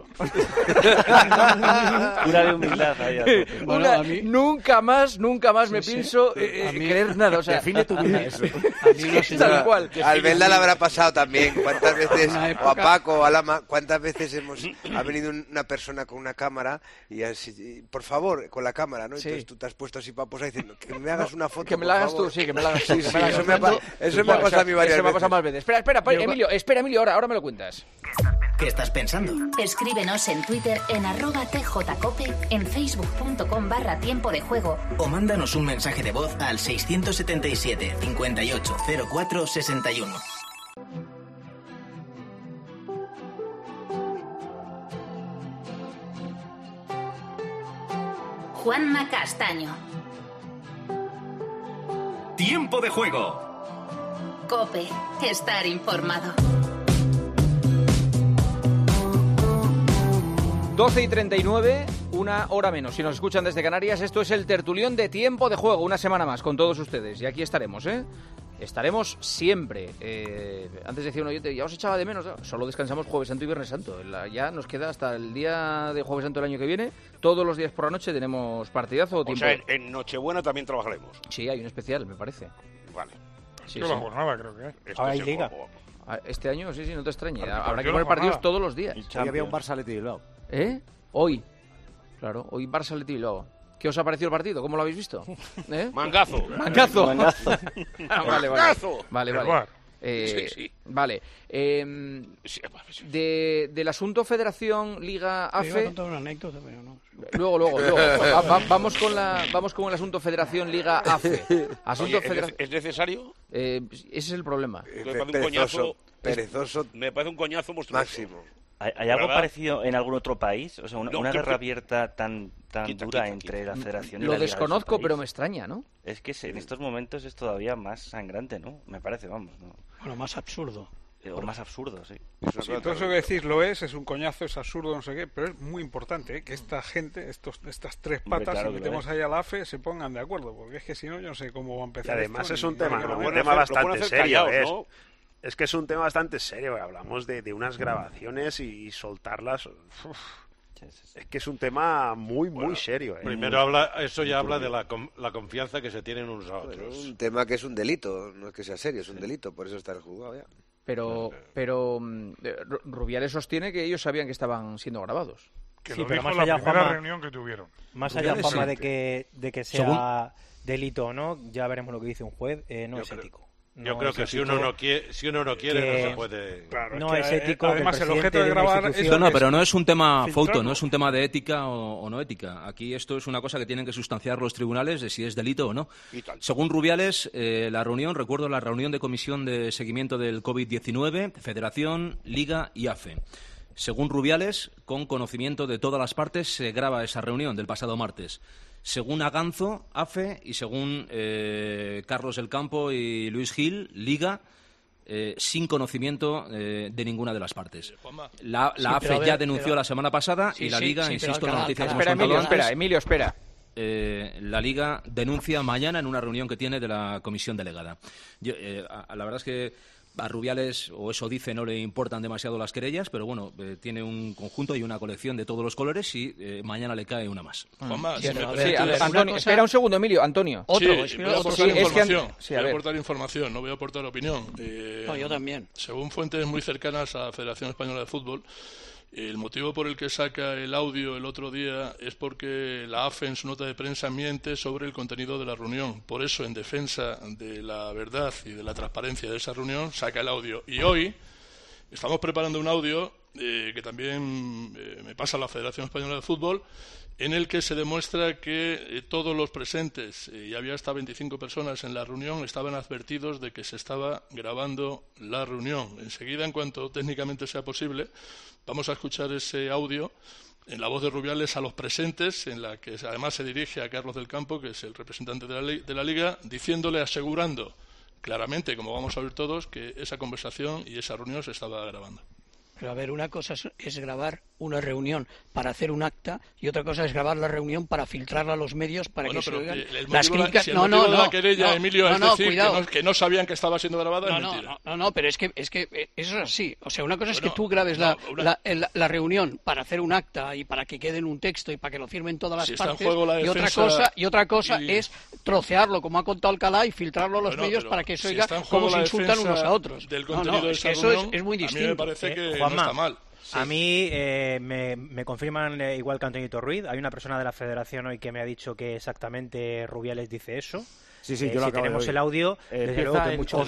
Una de humildad ahí. Bueno, a mí... Nunca más me pienso creer nada. O sea, define tu vida eso. Tal cual. Al Belda le habrá pasado también. ¿Cuántas veces, o a Paco, o a Lama, cuántas veces ha venido una persona con una cámara y así, por favor, con la cámara, ¿no? Sí. Entonces tú te has puesto así paposa diciendo que me hagas una foto. Que me la hagas tú, sí, que me la hagas tú. Eso me ha pasado a mí varias veces. Eso me ha pasado más veces. Espera, Emilio, ahora me lo cuentas. ¿Qué estás pensando? Escríbenos en Twitter en @tjcope, en facebook.com/tiempo de juego. O mándanos un mensaje de voz al 677 58 04 61. Juanma Castaño. Tiempo de juego. COPE. Estar informado. 12:39, una hora menos. Si nos escuchan desde Canarias, esto es el tertulión de Tiempo de Juego, una semana más con todos ustedes. Y aquí estaremos, ¿eh? Estaremos siempre. Antes decía un oyente, ya os echaba de menos. Solo descansamos Jueves Santo y Viernes Santo. Ya nos queda hasta el día de Jueves Santo del año que viene. Todos los días por la noche tenemos partidazo o tiempo. O sea, en Nochebuena también trabajaremos. Sí, hay un especial, me parece. Vale. Sí, la jornada creo que es. Ahora hay liga. Este año, sí, no te extrañe. Habrá que poner partidos todos los días. Hoy había un Barça Athletic Bilbao. Hoy. Claro, hoy Barça Athletic Bilbao. ¿Qué os ha parecido el partido? ¿Cómo lo habéis visto? Mangazo. Vale. Vale. Del asunto Federación Liga AFE. Me iba a contar una anécdota, pero no. Luego. Vamos con el asunto Federación Liga AFE. ¿Es necesario? Ese es el problema. Perezoso. Me parece un coñazo monstruoso. Máximo. ¿Hay algo parecido en algún otro país? O sea, una guerra abierta tan dura entre la Federación y la Liga. Lo desconozco, pero me extraña, ¿no? Es que en estos momentos es todavía más sangrante, ¿no? Me parece, vamos. ¿no? Bueno, más absurdo. O más absurdo, sí. Sí, todo eso que decís es un coñazo, es absurdo, no sé qué, pero es muy importante que esta gente, estas tres patas, claro, si metemos ahí a la AFE, se pongan de acuerdo, porque es que si no, yo no sé cómo va a empezar. Y además es un tema bastante serio, ¿no? Es que es un tema bastante serio. Hablamos de unas grabaciones y soltarlas. Es que es un tema muy serio. Primero habla de la confianza que se tienen unos a otros. Es un tema que es un delito, no es que sea serio, es un delito, por eso está el juzgado ya. Pero Rubiales sostiene que ellos sabían que estaban siendo grabados. Sí, pero más allá, Juanma, reunión que tuvieron. Más allá, Juanma, de que sea delito o no, ya veremos lo que dice un juez, no es ético. Yo creo que si uno no quiere, no se puede. Claro, no es ético. Además, el objeto de grabar No, pero no es un tema foto, no es un tema de ética o no ética. Aquí esto es una cosa que tienen que sustanciar los tribunales de si es delito o no. Según Rubiales, recuerdo la reunión de comisión de seguimiento del COVID-19, Federación, Liga y AFE. Según Rubiales, con conocimiento de todas las partes, se graba esa reunión del pasado martes. Según Aganzo, AFE, y según Carlos del Campo y Luis Gil, Liga, sin conocimiento de ninguna de las partes. La AFE ya denunció la semana pasada y la Liga, insisto, en la noticia que hemos contado antes. Emilio, espera. La Liga denuncia mañana en una reunión que tiene de la comisión delegada. La verdad es que a Rubiales, o eso dice, no le importan demasiado las querellas, pero bueno, tiene un conjunto y una colección de todos los colores y mañana le cae una más. Antonio, espera un segundo, Emilio. Antonio. Voy a aportar información, no voy a aportar opinión. Yo también. Según fuentes muy cercanas a la Federación Española de Fútbol, el motivo por el que saca el audio el otro día es porque la AFE en su nota de prensa miente sobre el contenido de la reunión. Por eso, en defensa de la verdad y de la transparencia de esa reunión, saca el audio. Y hoy estamos preparando un audio que también me pasa a la Federación Española de Fútbol, en el que se demuestra que todos los presentes, y había hasta 25 personas en la reunión, estaban advertidos de que se estaba grabando la reunión. Enseguida, en cuanto técnicamente sea posible, vamos a escuchar ese audio en la voz de Rubiales a los presentes, en la que además se dirige a Carlos del Campo, que es el representante de la Liga, diciéndole, asegurando claramente, como vamos a oír todos, que esa conversación y esa reunión se estaba grabando. Pero a ver, una cosa es grabar una reunión para hacer un acta y otra cosa es grabar la reunión para filtrarla a los medios para que se oigan las críticas. Si el motivo de la querella, Emilio, es decir que no sabían que estaba siendo grabada, es mentira. No, pero es que eso es así. O sea, una cosa es que tú grabes la reunión para hacer un acta y para que quede en un texto y para que lo firmen todas las partes, y otra cosa es trocearlo, como ha contado Alcalá, y filtrarlo a los medios para que se oiga cómo se insultan unos a otros. Eso es muy distinto. A mí me parece que no está mal. Sí. A mí me confirman igual que Antonito Ruiz. Hay una persona de la Federación hoy que me ha dicho que exactamente Rubiales dice eso. Sí, yo lo si tenemos el audio, desde luego que mucho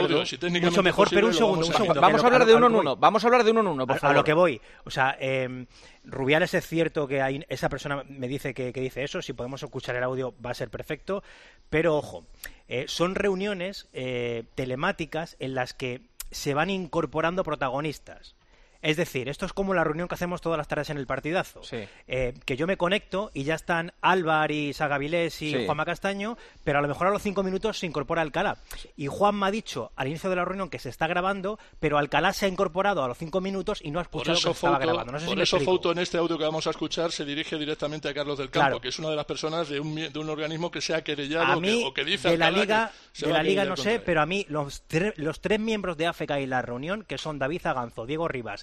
mejor, pero un segundo. Vamos a hablar de uno en uno. Vamos a hablar de uno en uno, por favor. A lo que voy. O sea, Rubiales es cierto que esa persona me dice que dice eso. Si podemos escuchar el audio va a ser perfecto. Pero ojo, son reuniones telemáticas en las que se van incorporando protagonistas. Es decir, esto es como la reunión que hacemos todas las tardes en el partidazo. Sí. Que yo me conecto y ya están Álvar y Sagavilés y Juanma Castaño, pero a lo mejor a los 5 minutos se incorpora Alcalá. Y Juanma ha dicho al inicio de la reunión que se está grabando, pero Alcalá se ha incorporado a los 5 minutos y no ha escuchado que se estaba grabando. No sé por eso Fouto en este audio que vamos a escuchar se dirige directamente a Carlos del Campo, que es una de las personas de un organismo que se ha querellado o que dice de la Liga no sé, pero a mí los tres miembros de AFECA y la reunión, que son David Aganzo, Diego Rivas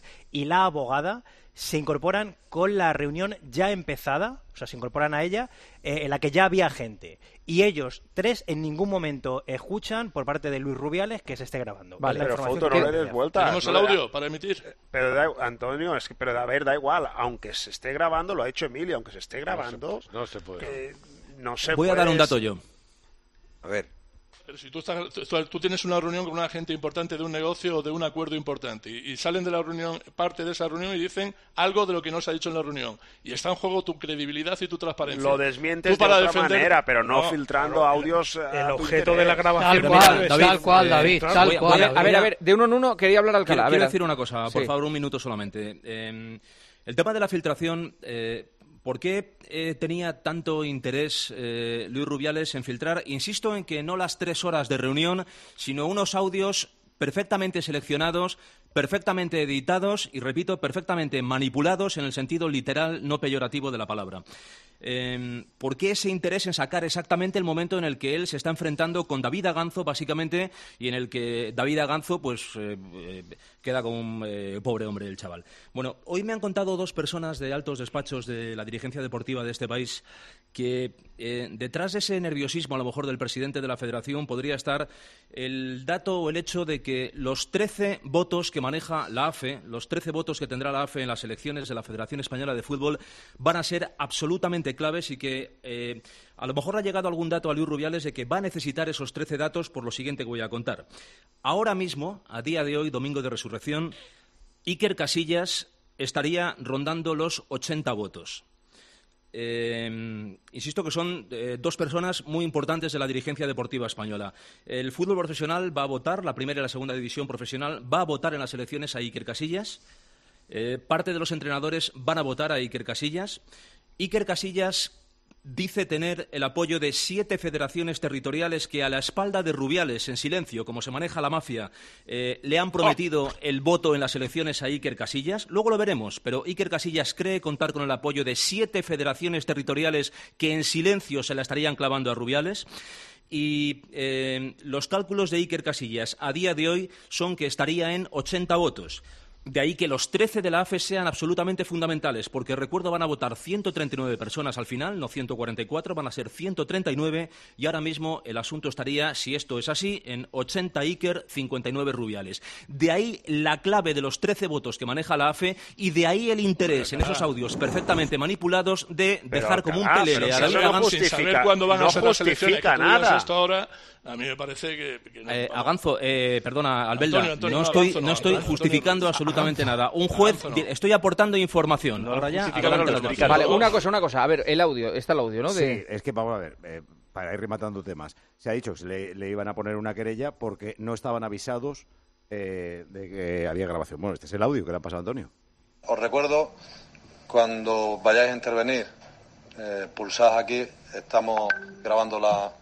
y la abogada se incorporan con la reunión ya empezada, o sea, se incorporan a ella, en la que ya había gente. Y ellos 3 en ningún momento escuchan por parte de Luis Rubiales que se esté grabando. Vale, pero Fouto, no le des vuelta. ¿Tenemos el audio para emitir? Pero Antonio, pero a ver, da igual. Aunque se esté grabando, lo ha hecho Emilio, aunque se esté grabando... No se puede. No se Voy a dar un dato yo. A ver. Pero si tú tienes una reunión con una gente importante de un negocio o de un acuerdo importante y salen de la reunión, parte de esa reunión y dicen algo de lo que no se ha dicho en la reunión y está en juego tu credibilidad y tu transparencia. Lo desmientes de otra manera, pero no filtrando audios. El objeto de la grabación. Tal cual, David. A ver, de uno en uno quería hablar Alcalá. Quiero decir una cosa, por favor, un minuto solamente. El tema de la filtración... ¿Por qué tenía tanto interés Luis Rubiales en filtrar? Insisto en que no las 3 horas de reunión, sino unos audios perfectamente seleccionados, perfectamente editados y, repito, perfectamente manipulados en el sentido literal, no peyorativo de la palabra. ¿Por qué ese interés en sacar exactamente el momento en el que él se está enfrentando con David Aganzo, básicamente, y en el que David Aganzo pues queda como un pobre hombre el chaval? Bueno, hoy me han contado 2 personas de altos despachos de la dirigencia deportiva de este país que detrás de ese nerviosismo, a lo mejor, del presidente de la Federación podría estar el dato o el hecho de que los 13 votos que maneja la AFE, los 13 votos que tendrá la AFE en las elecciones de la Federación Española de Fútbol van a ser absolutamente claves y que a lo mejor ha llegado algún dato a Luis Rubiales de que va a necesitar esos 13 datos por lo siguiente que voy a contar. Ahora mismo, a día de hoy, domingo de resurrección, Iker Casillas estaría rondando los 80 votos. Insisto que son 2 personas muy importantes de la dirigencia deportiva española. El fútbol profesional va a votar, la primera y la segunda división profesional va a votar en las elecciones a Iker Casillas. Parte de los entrenadores van a votar a Iker Casillas. Iker Casillas dice tener el apoyo de 7 federaciones territoriales que, a la espalda de Rubiales, en silencio, como se maneja la mafia, le han prometido el voto en las elecciones a Iker Casillas. Luego lo veremos, pero Iker Casillas cree contar con el apoyo de 7 federaciones territoriales que en silencio se la estarían clavando a Rubiales. Y los cálculos de Iker Casillas a día de hoy son que estaría en 80 votos. De ahí que los 13 de la AFE sean absolutamente fundamentales, porque, recuerdo, van a votar 139 personas al final, no 144, van a ser 139, y ahora mismo el asunto estaría, si esto es así, en 80 Iker, 59 Rubiales. De ahí la clave de los 13 votos que maneja la AFE, y de ahí el interés en esos audios perfectamente manipulados de dejar como un pelele a David Aganzo sin saber cuándo van a ser las elecciones. Nada. Esto ahora, a mí me parece que no. Aganzo, perdona, Albelda, Antonio, no estoy justificando absolutamente nada. Un juez, estoy aportando información. Ahora ya, vale, una cosa. A ver, el audio, está el audio, ¿no? Sí, es que vamos a ver, para ir rematando temas. Se ha dicho que le iban a poner una querella porque no estaban avisados de que había grabación. Bueno, este es el audio que le ha pasado a Antonio. Os recuerdo, cuando vayáis a intervenir, pulsad aquí, estamos grabando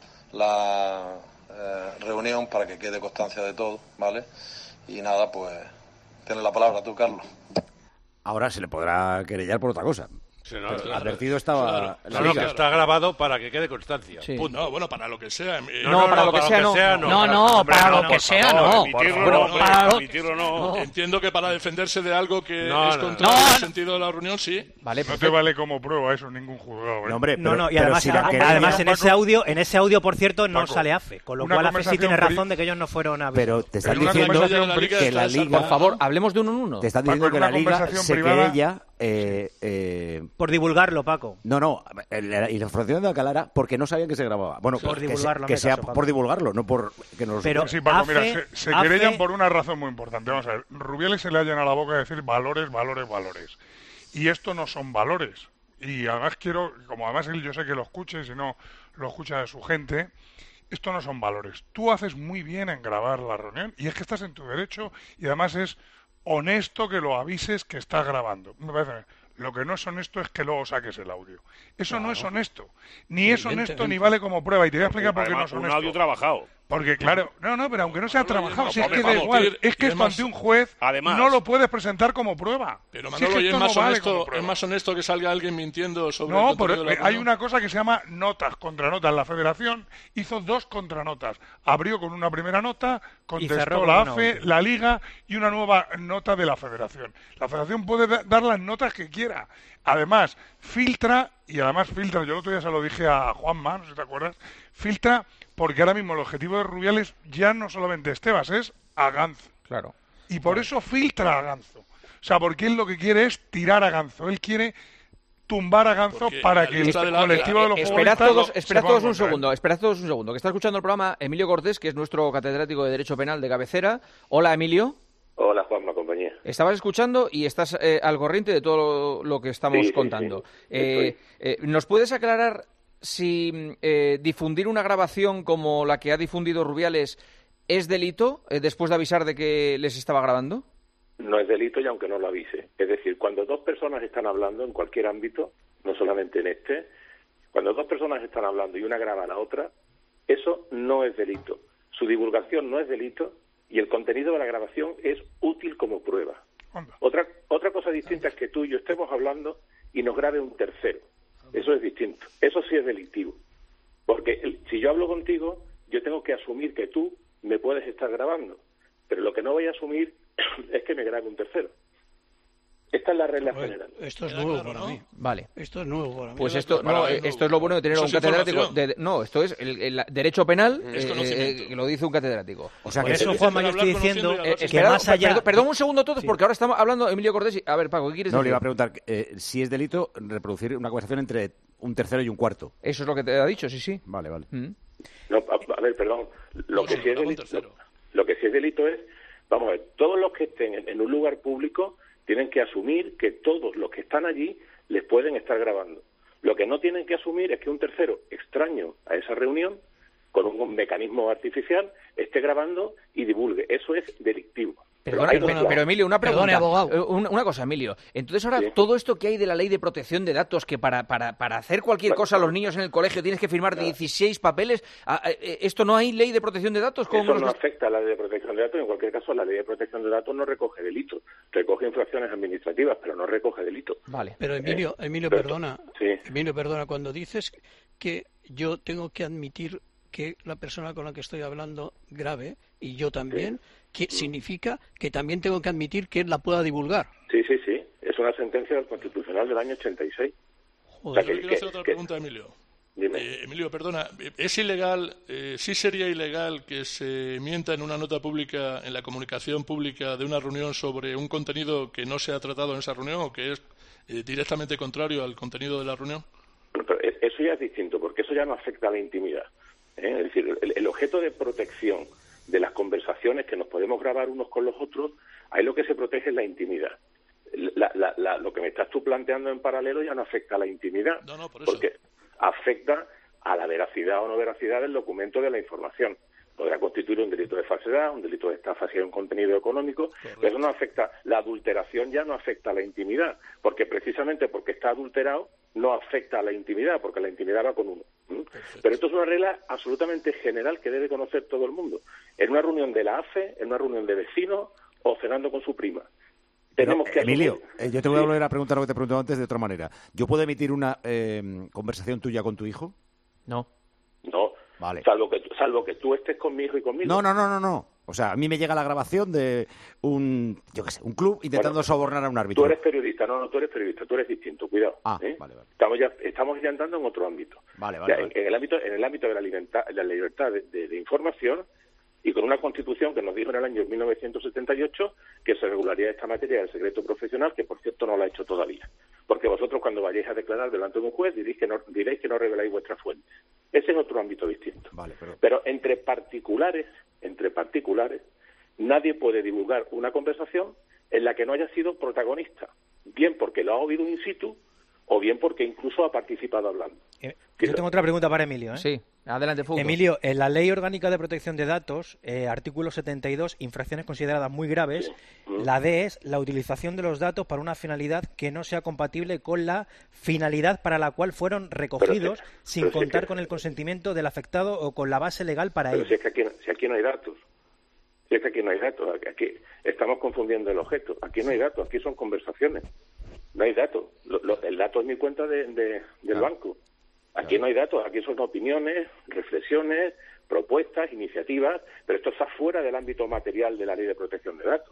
la reunión para que quede constancia de todo, ¿vale? Y nada, pues tienes la palabra tú, Carlos. Ahora se le podrá querellar por otra cosa. Sí, no, advertido estaba la liga. Que está grabado para que quede constancia. Sí. No, bueno, para lo que sea. Para lo que sea no. Para lo que sea no. Emitirlo no. Entiendo que para defenderse de algo que es contrario al sentido de la reunión, sí. Vale, no te vale como prueba eso ningún juzgado. Y además en ese audio, por cierto, no sale AFE, con lo cual AFE sí tiene razón de que ellos no fueron avisados. Pero te están diciendo que la liga... Por favor, hablemos de uno en uno. Te están diciendo que la liga se querella... por divulgarlo, Paco. No, y la información de Alcalá porque no sabían que se grababa. Bueno, por divulgarlo. Que sea por divulgarlo, no por que nos... Pero sí, Paco, mira, se querellan por una razón muy importante. Vamos a ver, Rubiales se le ha llenado la boca de decir valores. Y esto no son valores. Y además quiero, como además él yo sé que lo escuche, si no lo escucha de su gente, esto no son valores. Tú haces muy bien en grabar la reunión y es que estás en tu derecho y además es honesto que lo avises que estás grabando. Me parece. Lo que no es honesto es que luego saques el audio. Eso no es honesto. Ni es honesto ni vale como prueba. Y te voy a explicar por qué no es honesto. Un audio trabajado. Porque, claro, pero aunque no sea trabajado, si es que da igual, es que esto ante un juez no lo puedes presentar como prueba. Pero Manolo, es más honesto que salga alguien mintiendo sobre el contenido de la hay una cosa que se llama notas, contranotas. La Federación hizo 2 contranotas. Abrió con una primera nota, contestó la AFE, la Liga y una nueva nota de la Federación. La Federación puede dar las notas que quiera. Además, filtra, yo el otro día se lo dije a Juanma, no sé si te acuerdas, filtra porque ahora mismo el objetivo de Rubiales ya no solamente es Tebas, es a Ganzo. Claro. Y por eso filtra a Ganzo. O sea, porque él lo que quiere es tirar a Ganzo. Él quiere tumbar a Ganzo para que el colectivo de los futbolistas... Esperad todos un segundo, que está escuchando el programa Emilio Cortés, que es nuestro catedrático de Derecho Penal de cabecera. Hola, Emilio. Hola, Juanma, compañía. Estabas escuchando y estás al corriente de todo lo que estamos contando. Sí. ¿Nos puedes aclarar si difundir una grabación como la que ha difundido Rubiales es delito después de avisar de que les estaba grabando? No es delito y aunque no lo avise. Es decir, cuando 2 personas están hablando en cualquier ámbito, no solamente en este, cuando 2 personas están hablando y una graba a la otra, eso no es delito. Su divulgación no es delito y el contenido de la grabación es útil como prueba. Otra cosa distinta es que tú y yo estemos hablando y nos grabe un tercero. Eso es distinto. Eso sí es delictivo. Porque si yo hablo contigo, yo tengo que asumir que tú me puedes estar grabando. Pero lo que no voy a asumir es que me grabe un tercero. Esta es la regla general. Esto es nuevo para mí. Vale. Esto es nuevo para mí. Pues esto es lo bueno de tener un catedrático. Esto es el derecho penal, que lo dice un catedrático. O sea, que eso, Juanma, yo estoy diciendo que más allá... Perdón un segundo todos, porque ahora estamos hablando Emilio Cortés. A ver, Paco, ¿qué quieres decir? No, le iba a preguntar si es delito reproducir una conversación entre un tercero y un cuarto. Eso es lo que te ha dicho, sí. Vale. No, a ver, perdón. Lo que sí es delito es, vamos a ver, todos los que estén en un lugar público tienen que asumir que todos los que están allí les pueden estar grabando. Lo que no tienen que asumir es que un tercero extraño a esa reunión, con un mecanismo artificial, esté grabando y divulgue. Eso es delictivo. Pero Emilio, una pregunta. Perdone, abogado. Una cosa, Emilio. Entonces ahora todo esto que hay de la ley de protección de datos, que para hacer cualquier cosa a los niños en el colegio tienes que firmar 16 papeles, ¿esto no hay ley de protección de datos? Eso no afecta a la ley de protección de datos. En cualquier caso, la ley de protección de datos no recoge delitos. Recoge infracciones administrativas, pero no recoge delitos. Vale. Pero Emilio, perdona. Sí. Emilio, perdona. Cuando dices que yo tengo que admitir que la persona con la que estoy hablando grabe, y yo también, ¿qué significa que también tengo que admitir que él la pueda divulgar? Sí. Es una sentencia del Constitucional del año 86. Joder, yo quiero hacer otra pregunta, Emilio. Dime. Emilio, perdona, ¿es ilegal, sí sería ilegal que se mienta en una nota pública, en la comunicación pública de una reunión sobre un contenido que no se ha tratado en esa reunión o que es directamente contrario al contenido de la reunión? Pero eso ya es distinto, porque eso ya no afecta a la intimidad. Es decir, el objeto de protección de las conversaciones que nos podemos grabar unos con los otros, ahí lo que se protege es la intimidad. Lo que me estás tú planteando en paralelo ya no afecta a la intimidad, porque afecta a la veracidad o no veracidad del documento de la información. Podrá constituir un delito de falsedad, un delito de estafa si hay un contenido económico, pero eso no afecta, la adulteración ya no afecta a la intimidad, porque precisamente porque está adulterado no afecta a la intimidad, porque la intimidad va con uno. Pero esto es una regla absolutamente general que debe conocer todo el mundo. En una reunión de la AFE, en una reunión de vecinos o cenando con su prima. Tenemos que Emilio, yo te voy a volver a preguntar lo que te he preguntado antes de otra manera. ¿Yo puedo emitir una conversación tuya con tu hijo? No. Vale. Salvo que tú estés con mi hijo y conmigo. No. O sea, a mí me llega la grabación de un club intentando sobornar a un árbitro. Tú eres periodista, tú eres periodista, tú eres distinto, cuidado. Vale. Estamos ya entrando en otro ámbito. Vale. En el ámbito de la libertad de información, y con una Constitución que nos dijo en el año 1978 que se regularía esta materia del secreto profesional, que por cierto no lo ha hecho todavía. Porque vosotros cuando vayáis a declarar delante de un juez diréis que no reveláis vuestras fuentes. Ese es otro ámbito distinto. Vale, pero entre particulares, nadie puede divulgar una conversación en la que no haya sido protagonista, bien porque lo ha oído in situ o bien porque incluso ha participado hablando. Yo tengo otra pregunta para Emilio. Sí, adelante, Fouto. Emilio, en la Ley Orgánica de Protección de Datos, artículo 72, infracciones consideradas muy graves, la D es la utilización de los datos para una finalidad que no sea compatible con la finalidad para la cual fueron recogidos, sin contar con el consentimiento del afectado o con la base legal para ello. Si es que aquí no hay datos. Si es que aquí no hay datos, aquí estamos confundiendo el objeto. Aquí no hay datos, aquí son conversaciones. No hay datos. El dato es mi cuenta del banco. Aquí no hay datos, aquí son opiniones, reflexiones, propuestas, iniciativas, pero esto está fuera del ámbito material de la Ley de Protección de Datos.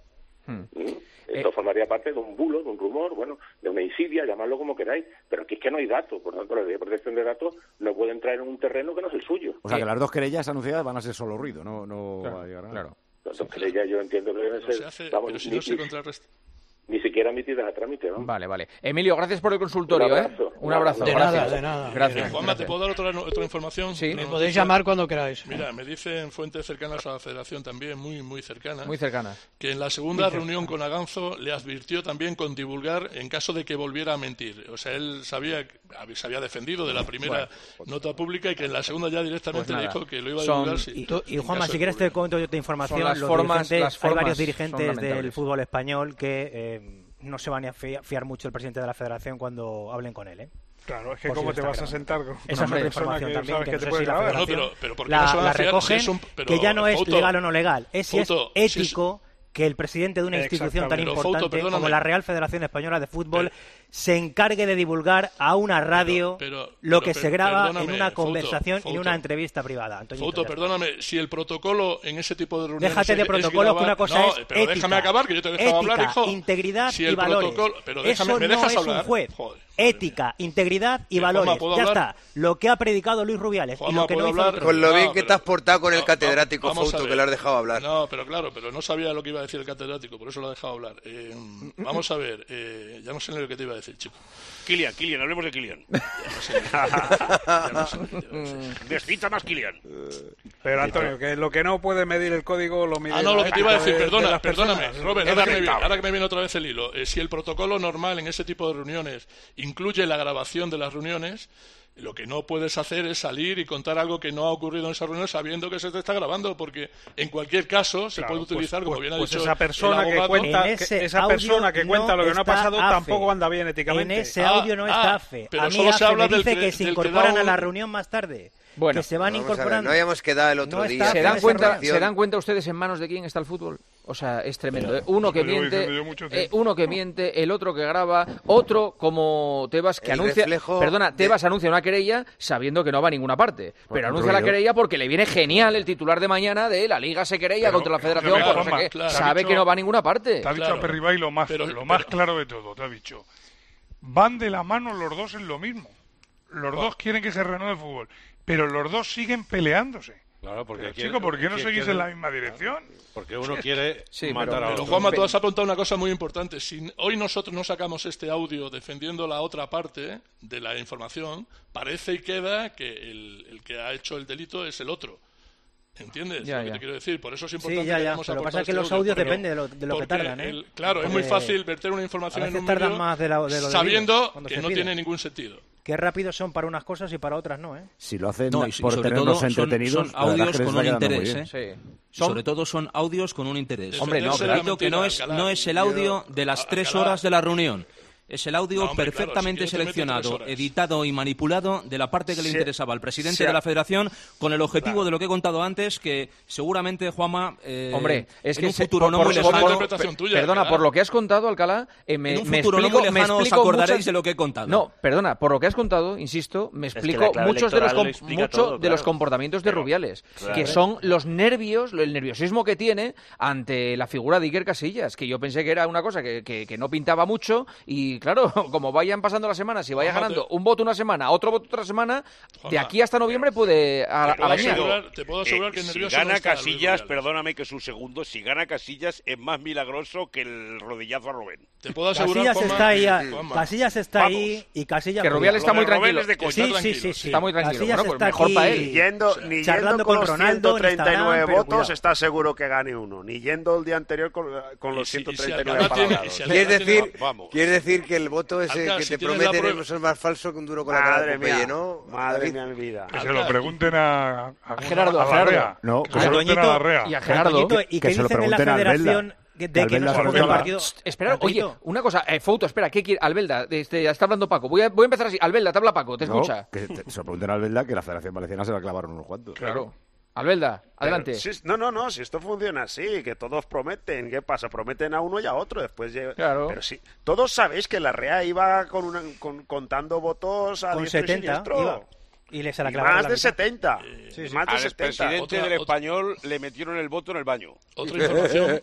Esto formaría parte de un bulo, de un rumor, bueno, de una insidia, llamadlo como queráis, pero aquí es que no hay datos, por lo tanto la Ley de Protección de Datos no puede entrar en un terreno que no es el suyo. O sea que las dos querellas anunciadas van a ser solo ruido, no claro, va a llegar a nada. Claro. Las dos querellas yo entiendo que deben ser... pero si no se contrarresta. Ni siquiera emitidas a trámite, ¿no? Vale. Emilio, gracias por el consultorio, Un abrazo. De nada. Gracias. Juanma, ¿te puedo dar otra información? Sí. Me podéis llamar cuando queráis. Mira, me dicen fuentes cercanas a la Federación también, muy cercanas. Muy cercanas. Que en la segunda reunión con Aganzo le advirtió también con divulgar en caso de que volviera a mentir. O sea, él se había defendido de la primera nota pública y que en la segunda ya directamente le dijo que lo iba a divulgar. Y Juanma, si quieres te cuento yo esta información. Hay varios dirigentes del fútbol español que no se van a fiar mucho el presidente de la Federación cuando hablen con él, Claro, es que cómo te vas a sentar con esa es otra información también que no sé si la Federación pero ¿por qué no se van a fiar? recogen, que ya no es legal o no legal, es si es ético que el presidente de una institución tan importante como la Real Federación Española de Fútbol se encargue de divulgar a una radio lo que se graba en una conversación y en una entrevista privada. Fouto, perdóname, si el protocolo en ese tipo de reuniones déjate de protocolos, que una cosa es pero ética, déjame acabar, que yo te he dejado hablar, hijo. Integridad si y valores. Pero eso ¿me dejas no hablar? Es un juez. Joder. Ética, integridad y valores. Ya está. Lo que ha predicado Luis Rubiales y lo que no hizo con lo bien que te has portado con el catedrático Fouto, que lo has dejado hablar. No, pero no sabía lo que iba a decir el catedrático, por eso lo he dejado hablar. Vamos a ver, ya no sé lo que te iba a decir, chico. Kylian, hablemos de Kylian. Descita más Kylian. Pero Antonio, que lo que no puede medir el código lo mide. Lo que te iba a decir, perdóname, Robert, ahora que me viene otra vez el hilo. Si el protocolo normal en ese tipo de reuniones incluye la grabación de las reuniones, lo que no puedes hacer es salir y contar algo que no ha ocurrido en esa reunión sabiendo que se te está grabando, porque en cualquier caso se puede utilizar, como bien ha dicho esa persona el abogado, que cuenta lo que no ha pasado tampoco anda bien éticamente. En ese audio no está AFE. Pero a mí solo se habla me dice que se incorporan a la reunión más tarde. Bueno, que se van incorporando. No habíamos quedado el otro día. ¿Se dan cuenta ustedes en manos de quién está el fútbol? O sea, es tremendo. Uno que miente, el otro que graba, otro como Tebas que anuncia. Tebas anuncia una querella sabiendo que no va a ninguna parte, pero anuncia la querella porque le viene genial el titular de mañana de la Liga se querella contra la Federación, sabe que no va a ninguna parte. Te ha dicho a Perribay lo más claro de todo. Te ha dicho, van de la mano los dos en lo mismo. Los dos quieren que se reanude el fútbol, pero los dos siguen peleándose. Claro, porque chico, ¿por qué no seguís en la misma dirección? Porque uno quiere matar a otro. Pero Juanma, tú has apuntado una cosa muy importante. Si hoy nosotros no sacamos este audio defendiendo la otra parte de la información, parece y queda que el que ha hecho el delito es el otro. ¿Entiendes lo que te quiero decir? Por eso es importante que hayamos aportado. Lo que pasa es que los audios dependen de lo que tardan. Claro, es muy fácil verter una información en un medio sabiendo que no tiene ningún sentido. Qué rápidos son para unas cosas y para otras no, Si lo hacen por tenernos entretenidos, son audios con un interés, Sobre todo son audios con un interés. Hombre, repito que no es el audio de las 3 horas de la reunión. Es el audio perfectamente seleccionado, editado y manipulado de la parte que le interesaba al presidente de la Federación, con el objetivo de lo que he contado antes, que seguramente, Juanma, es que en un futuro no muy lejano... Perdona, por lo que has contado, Alcalá, en un futuro no muy lejano os acordaréis de lo que he contado. No, perdona, por lo que has contado, insisto, me explico muchos de los comportamientos de Rubiales, que son los nervios, el nerviosismo que tiene ante la figura de Iker Casillas, que yo pensé que era una cosa que no pintaba mucho y claro, como vayan pasando las semanas y vaya ganando un voto una semana, otro voto otra semana, de aquí hasta noviembre puede arañar. Te puedo asegurar que si gana Casillas, perdóname que es un segundo, si gana Casillas es más milagroso que el rodillazo a Rubén. Te puedo asegurar, Casillas está ahí y Casillas... Que Rubiales está muy tranquilo. Sí. Está muy tranquilo. Casillas pues mejor para él. Ni yendo con los 139 votos está seguro que gane uno. Ni yendo el día anterior con los 139 votos. Quiere decir que el voto ese que te prometen es más falso que un duro con la cara de Popeye, ¿no? Madre mía, mi vida. Que se lo pregunten a Gerardo. No, que se lo pregunten a Larrea. Y a Gerardo. ¿Y qué dicen en la federación? De que no se juegue el partido. Espera, oye, una cosa, Fouto, espera, ¿qué quiere? Albelda, está hablando Paco. Voy a empezar así. Albelda, te habla Paco, te escucha. Que se lo pregunten a Albelda, que la Federación Valenciana se la clavaron unos cuantos. Claro. Albelda, adelante. No, si esto funciona así, que todos prometen, ¿qué pasa? Prometen a uno y a otro, después Claro. Pero sí, todos sabéis que la REA iba contando votos a con 70 y les la más de 70. Más de Al 70. expresidente del Español le metieron el voto en el baño. Otra información.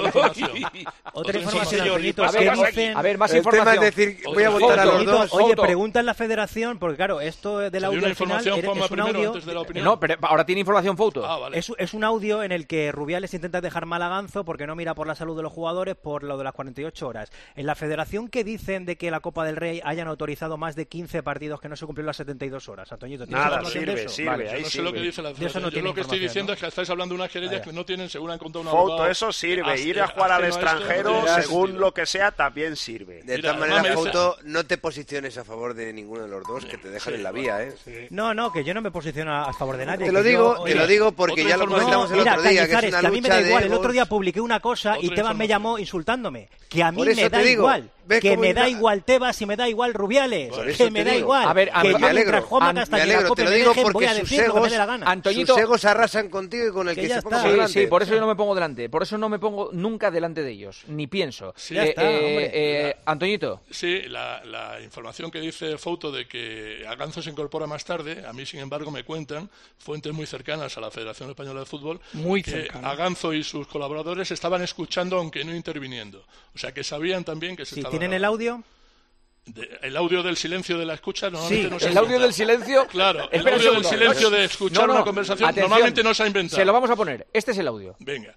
Otra información. A ver, más información. El tema es decir, voy a votar a los dos. Oye, pregunta en la federación, porque claro, esto del audio al final es un audio... No, pero ahora tiene información Fouto. Vale. Es un audio en el que Rubiales intenta dejar mal a Ganzo porque no mira por la salud de los jugadores por lo de las 48 horas. En la federación, ¿qué dicen de que la Copa del Rey hayan autorizado más de 15 partidos que no se cumplieron las 72 horas? Nada, sirve. Vale, ahí no sé lo que dice la federación. Yo lo que estoy diciendo es que estáis hablando de unas querellas que no tienen, según han contado una abogado. Eso sirve. Ir a jugar al extranjero, según lo que sea, también sirve. De todas maneras, Fouto, no te posiciones a favor de ninguno de los dos, que te dejan en la vía, ¿eh? Sí. No, que yo no me posiciono a favor de nadie. Te lo digo porque ya lo comentamos el otro día, que es una lucha a mí me da igual. de El otro día publiqué una cosa y Tebas me llamó insultándome. Que a mí me da igual. Que me da igual Tebas y me da igual Rubiales. Que me da igual. A ver, que yo mientras Juanma Castañeda Cope me dejen, voy a decir lo que me dé la gana. Antoñito, sus egos arrasan contigo y con el que se ponga delante. Sí, por eso yo no me pongo delante. Por eso no me pongo nunca delante de ellos. Ni pienso. Sí, ya está, hombre. Antoñito. Sí, la información que dice Fouto de que a Ganzo se incorpora más tarde, a mí, sin embargo, me cuentan fuentes muy cercanas a la Federación Española de Fútbol que a Ganzo y sus colaboradores estaban escuchando aunque no interviniendo. O sea, que sabían también que se estaba... ¿Tienen el audio? El audio del silencio de la escucha normalmente no se ha inventado. ¿El audio del silencio? Claro, el audio del silencio de escuchar una conversación normalmente no se ha inventado. Se lo vamos a poner. Este es el audio. Venga.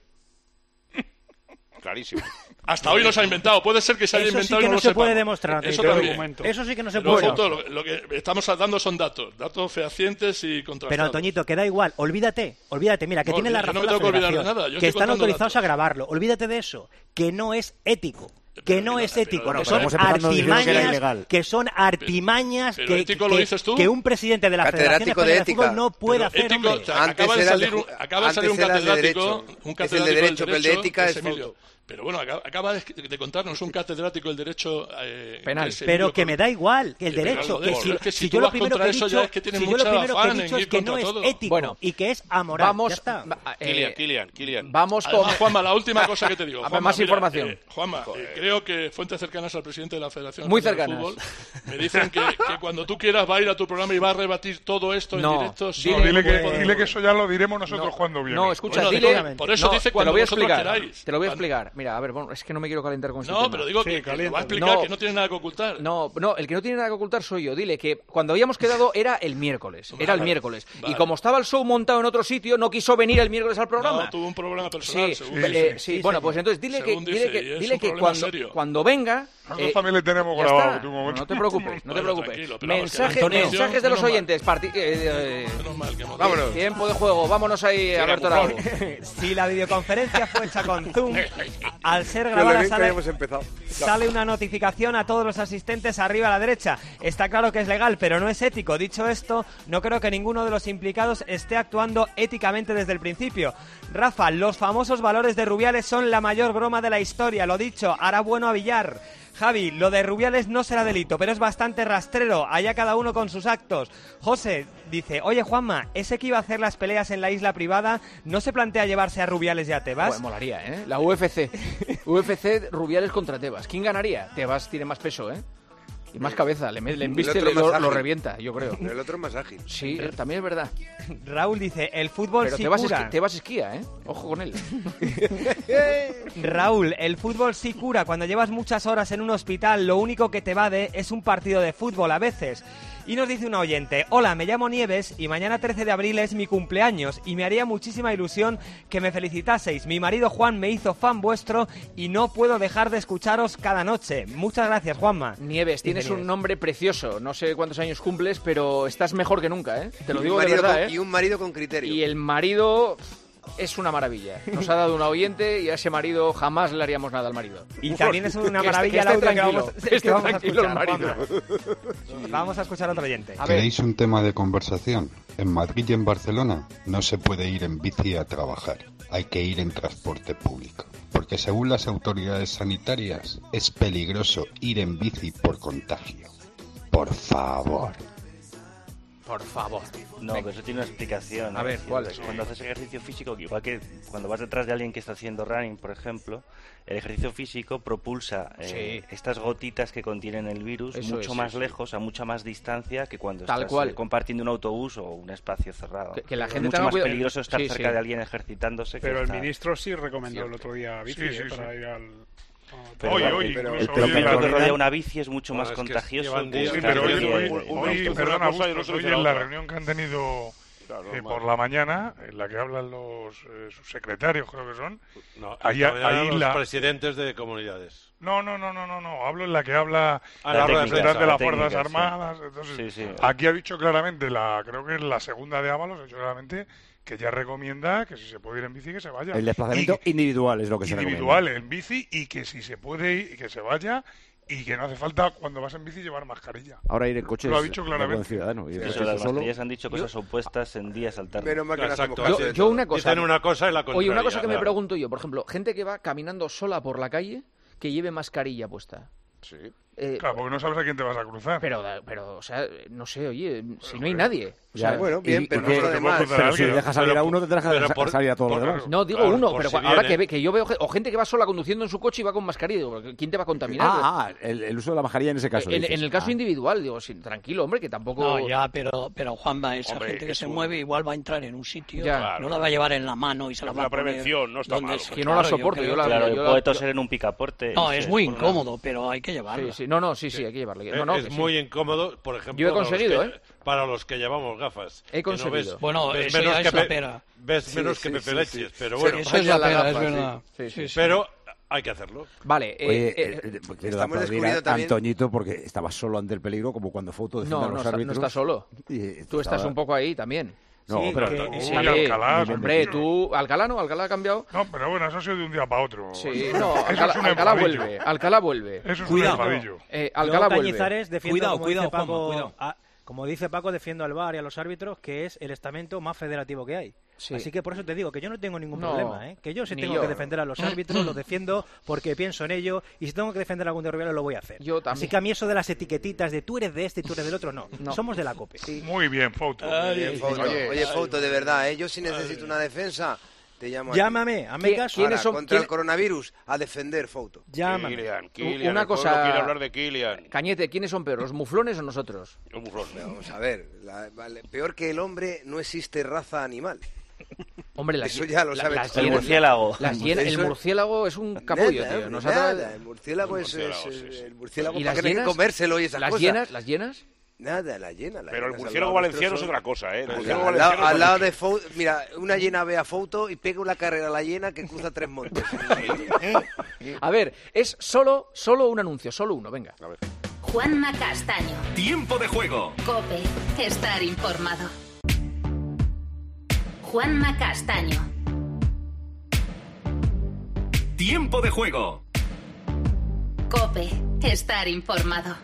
Clarísimo. Hasta hoy no se ha inventado. Puede ser que se haya inventado y no lo se sepamos. puede demostrar. Eso también. Eso sí que no se puede. Lo que estamos dando son datos fehacientes y contrastados. Pero, Antoñito, que da igual. Olvídate. Mira, que tiene la razón la federación. Que están autorizados a grabarlo. Olvídate de eso. Que no es ético. Que no es ético, que son artimañas, que un presidente de la Federación Española de Fútbol no puede hacer. Acaba de salir un catedrático, el de derecho, pero el de ética es Emilio. Pero bueno, acaba de contarnos un catedrático del derecho penal. Pero que me da igual, que el derecho. Que si yo lo primero que he dicho es que no es ético y que es amoral. Vamos, Kilian. Vamos con... Juanma, la última cosa que te digo. Juanma, más información. Juanma, creo que fuentes cercanas al presidente de la Federación muy de cercanas. Fútbol me dicen que cuando tú quieras va a ir a tu programa y va a rebatir todo esto en directo. Dile que eso ya lo diremos nosotros cuando viene. No, escucha, dile... Por eso dice cuando vosotros queráis. Te lo voy a explicar. Mira, a ver, bueno, es que no me quiero calentar con eso. No, pero digo que va a explicar que no tiene nada que ocultar. No, el que no tiene nada que ocultar soy yo. Dile que cuando habíamos quedado era el miércoles. Era el miércoles. Y como estaba el show montado en otro sitio, no quiso venir el miércoles al programa. No, tuvo un problema personal, seguro. Sí, bueno, pues entonces dile que cuando venga... Nosotros también le tenemos grabado. No te preocupes. Mensajes de los oyentes. Vámonos. Tiempo de juego. Vámonos ahí, Alberto Arau. Si la videoconferencia fue hecha con Zoom, al ser grabada sale una notificación a todos los asistentes arriba a la derecha. Está claro que es legal, pero no es ético. Dicho esto, no creo que ninguno de los implicados esté actuando éticamente desde el principio. Rafa, los famosos valores de Rubiales son la mayor broma de la historia. Lo dicho, hará bueno a Villar. Javi, lo de Rubiales no será delito, pero es bastante rastrero, allá cada uno con sus actos. José dice, oye Juanma, ese que iba a hacer las peleas en la isla privada, ¿no se plantea llevarse a Rubiales y a Tebas? Pues molaría, ¿eh? La UFC. UFC Rubiales contra Tebas. ¿Quién ganaría? Tebas tiene más peso, ¿eh? Y más cabeza, le embiste, lo revienta, yo creo. Pero el otro es más ágil. Sí, también es verdad. Raúl dice, el fútbol sí cura. Tebas esquía, ¿eh? Ojo con él. Raúl, el fútbol sí cura. Cuando llevas muchas horas en un hospital, lo único que te evade es un partido de fútbol a veces. Y nos dice un oyente, hola, me llamo Nieves y mañana 13 de abril es mi cumpleaños y me haría muchísima ilusión que me felicitaseis. Mi marido Juan me hizo fan vuestro y no puedo dejar de escucharos cada noche. Muchas gracias, Juanma. Nieves, tienes un nombre precioso. No sé cuántos años cumples, pero estás mejor que nunca, ¿eh? Te lo digo de verdad, ¿eh? Y un marido con criterio. Y el marido... es una maravilla. Nos ha dado un oyente y a ese marido jamás le haríamos nada al marido. Y también es una maravilla que la tranquilo, que vamos a tranquilo escuchar. el marido. Vamos a escuchar a otro oyente. ¿Queréis un tema de conversación? En Madrid y en Barcelona no se puede ir en bici a trabajar. Hay que ir en transporte público. Porque según las autoridades sanitarias es peligroso ir en bici por contagio. Por favor. Por favor. No, pero eso tiene una explicación. A ver, ¿cuál es? Cuando haces ejercicio físico, igual que cuando vas detrás de alguien que está haciendo running, por ejemplo, el ejercicio físico propulsa estas gotitas que contienen el virus mucho más lejos, a mucha más distancia que cuando estás compartiendo un autobús o un espacio cerrado. Que la gente es mucho más peligroso estar cerca de alguien ejercitándose. Pero el ministro sí recomendó el otro día bici para ir al... Pero el peligro que rodea una bici es mucho más contagioso. Pero hoy, perdona, hoy en la reunión que han tenido por la mañana, en la que hablan los subsecretarios, creo que son, ahí los presidentes de comunidades. No, hablo en la que habla la representante de las Fuerzas Armadas. Entonces, aquí ha dicho claramente, creo que es la segunda de Ábalos, ha dicho claramente que ya recomienda que si se puede ir en bici que se vaya. El desplazamiento individual es lo que se recomienda. Individual en bici, y que si se puede ir, que se vaya, y que no hace falta cuando vas en bici llevar mascarilla. Ahora ir en coche lo ha dicho claramente. Ciudadano. Y eso, las mascarillas han dicho cosas opuestas en días alternos. Yo una cosa. Dicen una cosa y la contraria. Oye, una cosa que me pregunto yo, por ejemplo, gente que va caminando sola por la calle, que lleve mascarilla puesta. Sí. Claro, porque no sabes a quién te vas a cruzar. Pero o sea, no sé, oye, si no hay nadie. O sea, bueno, bien, pero no además. Pero si dejas salir a uno, tendrás que dejar salir a todos los demás. No, digo uno, pero ahora que yo veo gente que va sola conduciendo en su coche y va con mascarilla, digo, ¿quién te va a contaminar? El uso de la mascarilla en ese caso. En el caso individual, digo, tranquilo, hombre, que tampoco... No, ya, pero Juanma, esa gente que se mueve igual va a entrar en un sitio, no la va a llevar en la mano y se la va a poner... La prevención no está mal. Que no la soporto. Yo puedo toser en un picaporte. No, es muy incómodo, pero hay que llevarlo. Sí, sí, hay que llevarlo. Es muy incómodo, por ejemplo, yo he conseguido, para los que llevamos gafas. He conseguido. Bueno, eso ya es la pera. Ves menos que Pepe Leches, pero bueno. Eso es la pera, es verdad. Pero hay que hacerlo. Vale. Quiero aplaudir a Antoñito porque estaba solo ante el peligro, como cuando Fouto defiende a los árbitros. No estás solo. Tú estás un poco ahí también. No, pero Alcalá, hombre, Alcalá ha cambiado. No, pero bueno, eso ha sido de un día para otro. Sí, no, Alcalá vuelve. Eso es un enfadillo. Alcalá vuelve. Cañizares defiende, cuidado. Como dice Paco, defiendo al VAR y a los árbitros, que es el estamento más federativo que hay. Sí. Así que por eso te digo que yo no tengo ningún problema, que yo sí tengo que defender a los árbitros, los defiendo porque pienso en ello, y si tengo que defender a algún derribero lo voy a hacer. Así que a mí eso de las etiquetitas de tú eres de este y tú eres del otro, no. Somos de la COPE. Sí. Muy bien, Fouto. Oye, Fouto, de verdad, yo si necesito una defensa... Llámame, hazme caso. Contra el coronavirus, a defender, Fouto. Llámame. Kylian, una cosa, quiere hablar de Kylian. Cañete, ¿quiénes son peor, los muflones o nosotros? Los muflones. Vamos a ver, peor que el hombre no existe raza animal. Hombre, eso ya lo sabes. El murciélago. El murciélago es un capullo, tío. El murciélago es el murciélago. ¿Y para que no hay que comérselo y esas cosas. ¿Las llenas? Nada, la llena. Pero el murciélago valenciano es otra cosa, ¿eh? Al lado de Fouto, mira, una llena ve a Fouto y pega una carrera a la llena que cruza 3 montes. A ver, es solo un anuncio, solo uno, venga. A ver. Juanma Castaño. Tiempo de juego. COPE. Estar informado. Juanma Castaño. Tiempo de juego. COPE. Estar informado.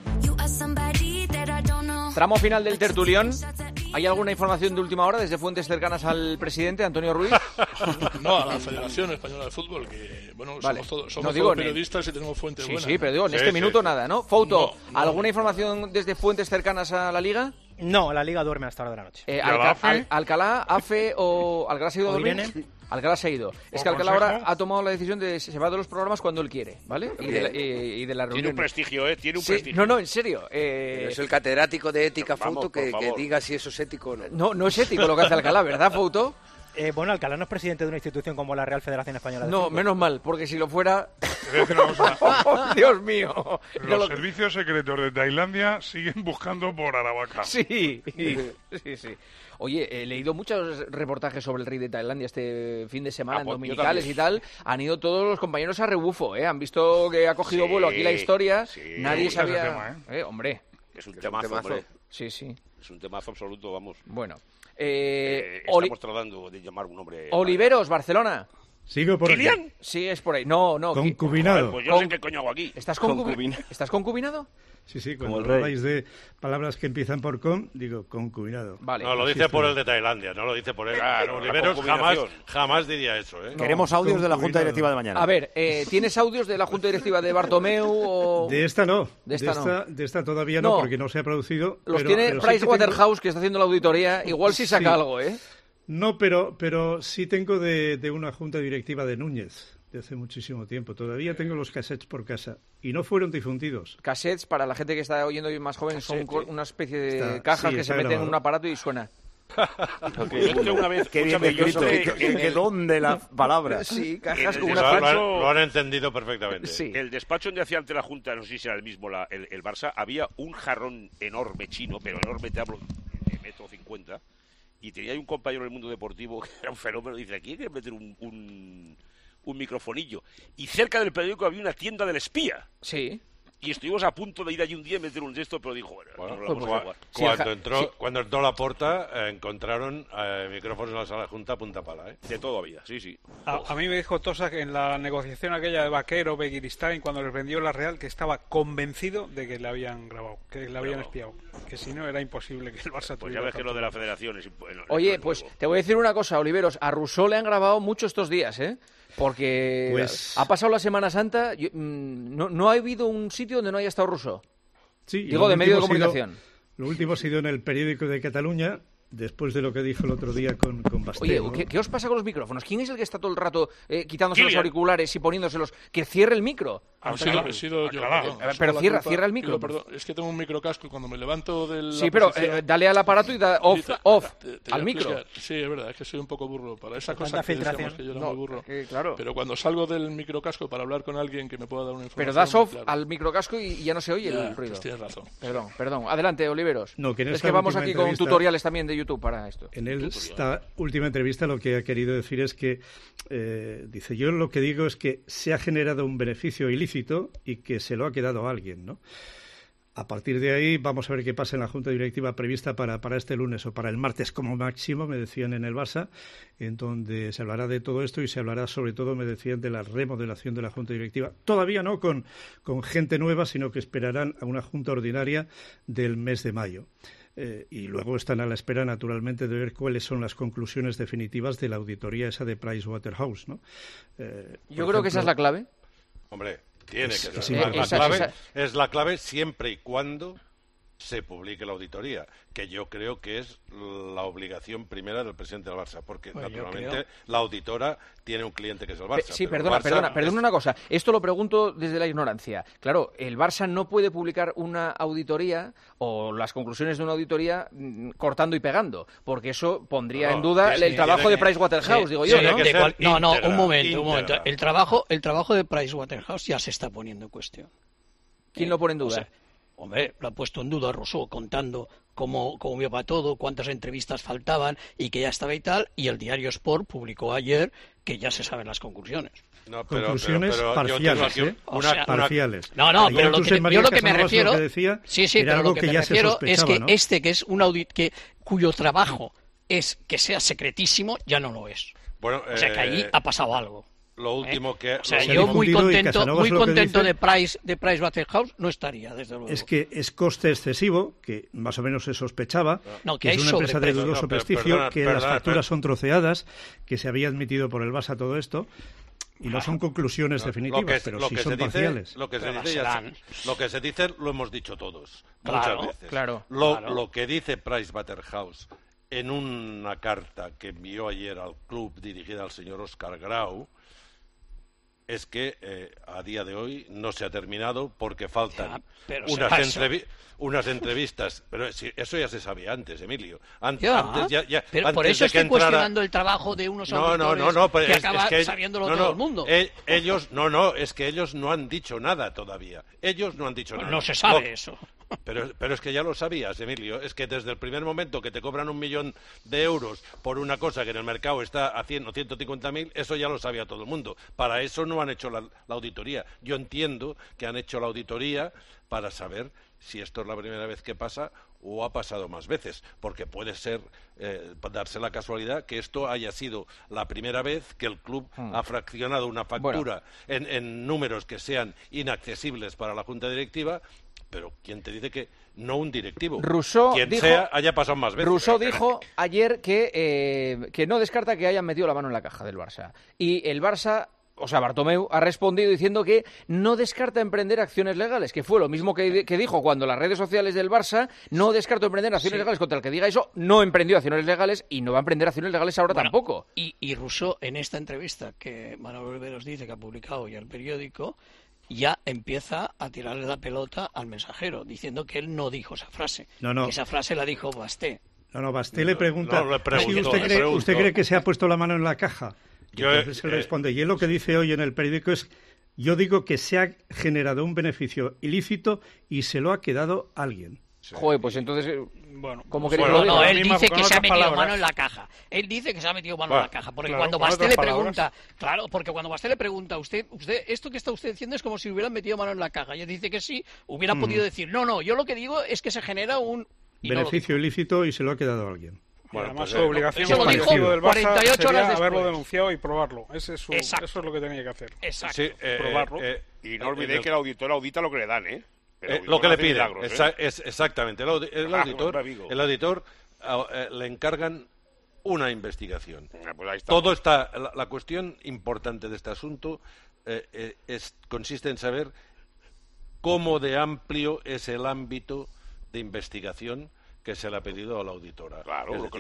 Tramo final del tertulión. ¿Hay alguna información de última hora desde fuentes cercanas al presidente, Antonio Ruiz? No, a la Federación Española de Fútbol, que bueno, somos todos periodistas y tenemos fuentes buenas. Sí, pero digo, en este minuto nada, ¿no? Fouto, ¿alguna información desde fuentes cercanas a la Liga? No, la Liga duerme hasta la hora de la noche. ¿Alcalá, AFE o Alcalá se ha ido a dormir? Alcalá se ha ido. Es que Alcalá ahora ha tomado la decisión de se va de los programas cuando él quiere, ¿vale? Y de la reunión. Tiene un prestigio, tiene un prestigio. No, en serio. Es el catedrático de ética, Fouto, que diga si eso es ético o no. No es ético lo que hace Alcalá, ¿verdad, Fouto? Bueno, Alcalá no es presidente de una institución como la Real Federación Española de Fútbol. No, menos mal, porque si lo fuera... Dios mío. Los servicios secretos de Tailandia siguen buscando por Aravaca. Sí. Oye, he leído muchos reportajes sobre el rey de Tailandia este fin de semana, en dominicales y tal. Han ido todos los compañeros a rebufo, ¿eh? Han visto que ha cogido vuelo aquí la historia. Nadie sabía... Tema, hombre. Es un temazo, hombre. Sí. Es un temazo absoluto, vamos. Bueno. Estamos tratando de llamar un nombre... Oliveros, Barcelona. ¿Sigo por ¿Kilian? aquí? Sí, es por ahí. No. Concubinado. Pues yo sé qué coño hago aquí. ¿Estás concubinado? Sí, cuando habláis de palabras que empiezan por con, digo concubinado. Vale. No, lo dice por el de Tailandia, no lo dice por él. Oliveros jamás diría eso. Queremos audios de la Junta Directiva de mañana. A ver, ¿tienes audios de la Junta Directiva de Bartomeu o...? De esta no. De esta todavía no, porque no se ha producido. Los tiene Pricewaterhouse, que está haciendo la auditoría. Igual sí saca algo, ¿eh? No, pero sí tengo de una Junta Directiva de Núñez, de hace muchísimo tiempo. Todavía tengo los cassettes por casa y no fueron difundidos. Cassettes, para la gente que está oyendo y más joven, son una especie de cajas que se meten en un aparato y suena. Una vez, qué bien escrito, qué don de la palabra. Sí, cajas con lo han entendido perfectamente. Sí. El despacho donde hacía ante la Junta, no sé si era el mismo el Barça, había un jarrón enorme chino, pero enorme, te hablo de 1,50 m, y tenía ahí un compañero del mundo deportivo que era un fenómeno, dice, aquí hay que meter un microfonillo. Y cerca del periódico había una tienda del espía. Sí. Y estuvimos a punto de ir allí un día y meter un gesto, pero dijo, cuando entró Laporta, encontraron micrófonos en la sala de Junta a punta pala. De todo había, sí. A mí me dijo Tosa que en la negociación aquella de Vaquero, Begiristain, cuando les vendió la Real, que estaba convencido de que le habían grabado, que le habían espiado. Que si no era imposible que el Barça tuviera... Pues ya ves que lo de la federación es... Oye, pues te voy a decir una cosa, Oliveros. A Rousseau le han grabado mucho estos días, ¿eh? Porque ha pasado la Semana Santa, no ha habido un sitio donde no haya estado Rousseau. Sí, digo, de medio de comunicación. Lo último ha sido en el periódico de Cataluña, después de lo que dijo el otro día con Basté. Oye, ¿qué os pasa con los micrófonos? ¿Quién es el que está todo el rato quitándose los auriculares y poniéndoselos? Que cierre el micro. He sido yo. Pero cierra el micro. Perdón, es que tengo un microcasco y cuando me levanto del... Sí, pero dale al aparato y da off al micro. Sí, es verdad, es que soy un poco burro. Para esa cosa que decíamos que yo era muy burro. Claro. Pero cuando salgo del microcasco para hablar con alguien que me pueda dar una información... Pero das off al microcasco y ya no se oye el ruido. Pues tienes razón. Perdón. Adelante, Oliveros. Es que vamos aquí con tutoriales también de YouTube para esto. En esta última entrevista lo que ha querido decir es que, dice, yo lo que digo es que se ha generado un beneficio ilícito y que se lo ha quedado a alguien, ¿no? A partir de ahí vamos a ver qué pasa en la Junta Directiva prevista para este lunes o para el martes como máximo, me decían en el Barça, en donde se hablará de todo esto y se hablará sobre todo, me decían, de la remodelación de la Junta Directiva. Todavía no con gente nueva, sino que esperarán a una Junta Ordinaria del mes de mayo. Y luego están a la espera, naturalmente, de ver cuáles son las conclusiones definitivas de la auditoría esa de Pricewaterhouse, ¿no? Yo creo que esa es la clave. Hombre, tiene que ser. Es la clave siempre y cuando se publique la auditoría, que yo creo que es la obligación primera del presidente del Barça, porque naturalmente la auditora tiene un cliente que es el Barça. Sí, perdona una cosa. Esto lo pregunto desde la ignorancia. Claro, el Barça no puede publicar una auditoría o las conclusiones de una auditoría cortando y pegando, porque eso pondría en duda el trabajo de Pricewaterhouse, digo yo, ¿no? Un momento. El trabajo de Pricewaterhouse ya se está poniendo en cuestión. ¿Quién lo pone en duda? Hombre, lo ha puesto en duda Rousseau contando cómo iba todo, cuántas entrevistas faltaban y que ya estaba y tal, y el diario Sport publicó ayer que ya se saben las conclusiones. No, conclusiones parciales, parciales. No, pero yo lo que me refiero, pero lo que me refiero es que que es un audit cuyo trabajo es que sea secretísimo, ya no lo es. Bueno, o sea que ahí ha pasado algo. Lo último que... O sea, yo muy contento de Pricewaterhouse no estaría, desde luego. Es que es coste excesivo, que más o menos se sospechaba, que es una empresa de dudoso prestigio, que las facturas son troceadas, que se había admitido por el Barça todo esto, y no son conclusiones definitivas, pero sí son parciales. Lo que se dice lo hemos dicho todos, muchas veces. Claro. Lo que dice Pricewaterhouse en una carta que envió ayer al club dirigida al señor Óscar Grau, es que a día de hoy no se ha terminado porque faltan unas entrevistas. Pero eso ya se sabía antes, Emilio. Pero por eso estoy cuestionando el trabajo de unos auditores que acaba sabiéndolo todo el mundo. Es que ellos no han dicho nada todavía. Ellos no han dicho nada. No se sabe eso. Pero es que ya lo sabías, Emilio. Es que desde el primer momento que te cobran 1 millón de euros por una cosa que en el mercado está a 100 o 150.000, eso ya lo sabía todo el mundo. Para eso no han hecho la auditoría. Yo entiendo que han hecho la auditoría para saber si esto es la primera vez que pasa o ha pasado más veces, porque puede ser darse la casualidad que esto haya sido la primera vez que el club ha fraccionado una factura en números que sean inaccesibles para la junta directiva. Pero ¿quién te dice que no un directivo? Quien sea haya pasado más veces. Rousseau dijo ayer que no descarta que hayan metido la mano en la caja del Barça. Y el Barça, o sea, Bartomeu, ha respondido diciendo que no descarta emprender acciones legales, que fue lo mismo que dijo cuando las redes sociales del Barça, no descarto emprender acciones legales. Contra el que diga eso, no emprendió acciones legales y no va a emprender acciones legales ahora tampoco. Y Rousseau, en esta entrevista que Manuel Oliveros dice que ha publicado hoy el periódico, ya empieza a tirarle la pelota al mensajero, diciendo que él no dijo esa frase. No. Que esa frase la dijo Basté. No, Basté le pregunta, ¿usted cree que se ha puesto la mano en la caja? Y entonces él responde, y él lo que dice hoy en el periódico es, yo digo que se ha generado un beneficio ilícito y se lo ha quedado alguien. Sí. Joder, pues entonces, ¿cómo queréis lo diga? No, él dice que se ha metido mano en la caja. Él dice que se ha metido mano en la caja. Porque cuando Basté le pregunta, usted, esto que está usted diciendo es como si hubieran metido mano en la caja. Y él dice que sí, hubiera podido decir, no, yo lo que digo es que se genera un beneficio ilícito y se lo ha quedado alguien. Bueno, además su obligación como directivo del Barça sería haberlo denunciado y probarlo. Eso es lo que tenía que hacer. Exacto. Sí, probarlo. Y no olvidéis que el auditor audita lo que le dan, lo que le pide, exactamente. El auditor le encargan una investigación. Pues ahí está. Todo está. La cuestión importante de este asunto consiste en saber cómo de amplio es el ámbito de investigación que se le ha pedido a la auditora. Claro,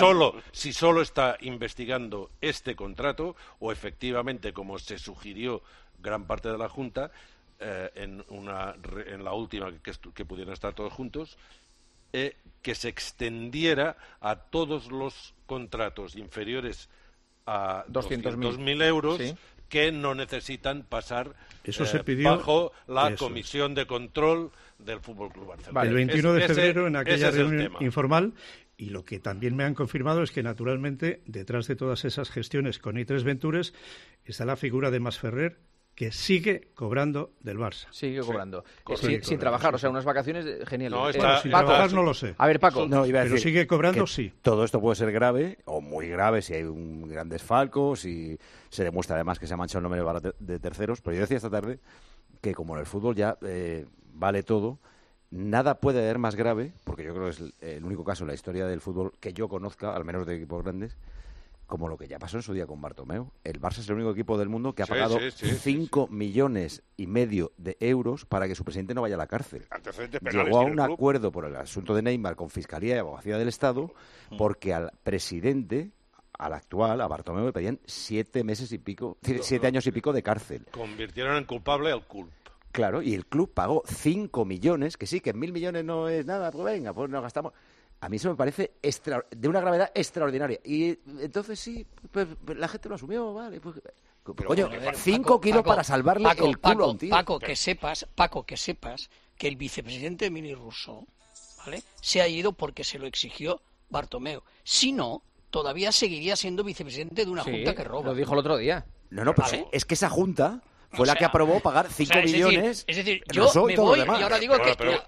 si solo está investigando este contrato, o efectivamente, como se sugirió gran parte de la Junta, en la última que pudieran estar todos juntos, que se extendiera a todos los contratos inferiores a 200.000 euros, ¿sí?, que no necesitan pasar bajo la comisión de control del Fútbol Club Barcelona. El 21 de febrero, en aquella reunión informal, y lo que también me han confirmado es que, naturalmente, detrás de todas esas gestiones con I3 Ventures está la figura de Masferrer, que sigue cobrando del Barça. Sigue cobrando. Sin trabajar, o sea, unas vacaciones geniales. Sin trabajar no lo sé. A ver, Paco. Pero sigue cobrando, sí. Todo esto puede ser grave, o muy grave, si hay un gran desfalco, si se demuestra además que se ha manchado el nombre de terceros. Pero yo decía esta tarde que como en el fútbol ya vale todo, nada puede haber más grave, porque yo creo que es el único caso en la historia del fútbol que yo conozca, al menos de equipos grandes, como lo que ya pasó en su día con Bartomeu. El Barça es el único equipo del mundo que ha pagado 5,5 millones de euros para que su presidente no vaya a la cárcel. Llegó a un acuerdo por el asunto de Neymar con Fiscalía y Abogacía del Estado, porque al presidente, al actual, a Bartomeu, le pedían 7 meses y pico, 7 años y pico de cárcel. Convirtieron en culpable al club. Claro, y el club pagó 5 millones, que sí, que 1.000 millones no es nada, pues venga, pues nos gastamos. A mí eso me parece de una gravedad extraordinaria. Y entonces sí, pues la gente lo asumió, vale. Pues, coño, 5 kilos para salvarle el culo a un tío. Paco, que sepas que el vicepresidente Emili Rousseau, ¿vale?, se ha ido porque se lo exigió Bartomeu. Si no, todavía seguiría siendo vicepresidente de una junta que roba. Lo dijo el otro día. No, pues es que esa junta fue la que aprobó pagar 5 millones. Es decir, yo me voy y ahora digo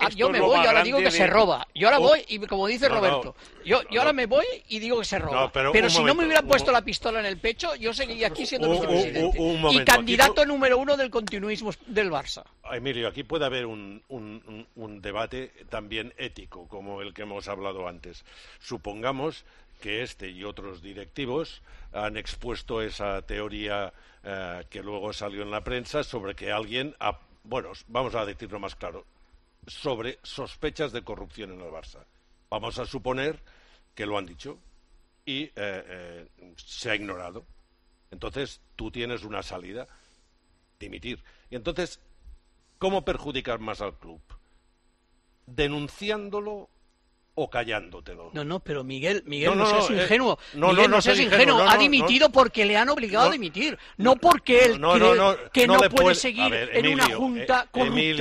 que se roba. Yo ahora voy y, como dice Roberto, yo ahora me voy y digo que se roba. Pero si no me hubieran puesto la pistola en el pecho, yo seguiría aquí siendo vicepresidente y candidato número 1 del continuismo del Barça. Emilio, aquí puede haber un debate también ético, como el que hemos hablado antes. Supongamos que este y otros directivos han expuesto esa teoría que luego salió en la prensa sobre que alguien, vamos a decirlo más claro, sobre sospechas de corrupción en el Barça. Vamos a suponer que lo han dicho y se ha ignorado. Entonces tú tienes una salida: dimitir. Y entonces, ¿cómo perjudicar más al club? ¿Denunciándolo o callándolo? No, pero Miguel no seas ingenuo. No seas ingenuo. Ha dimitido porque le han obligado a dimitir, no porque él cree que no puede seguir en una junta corrupta.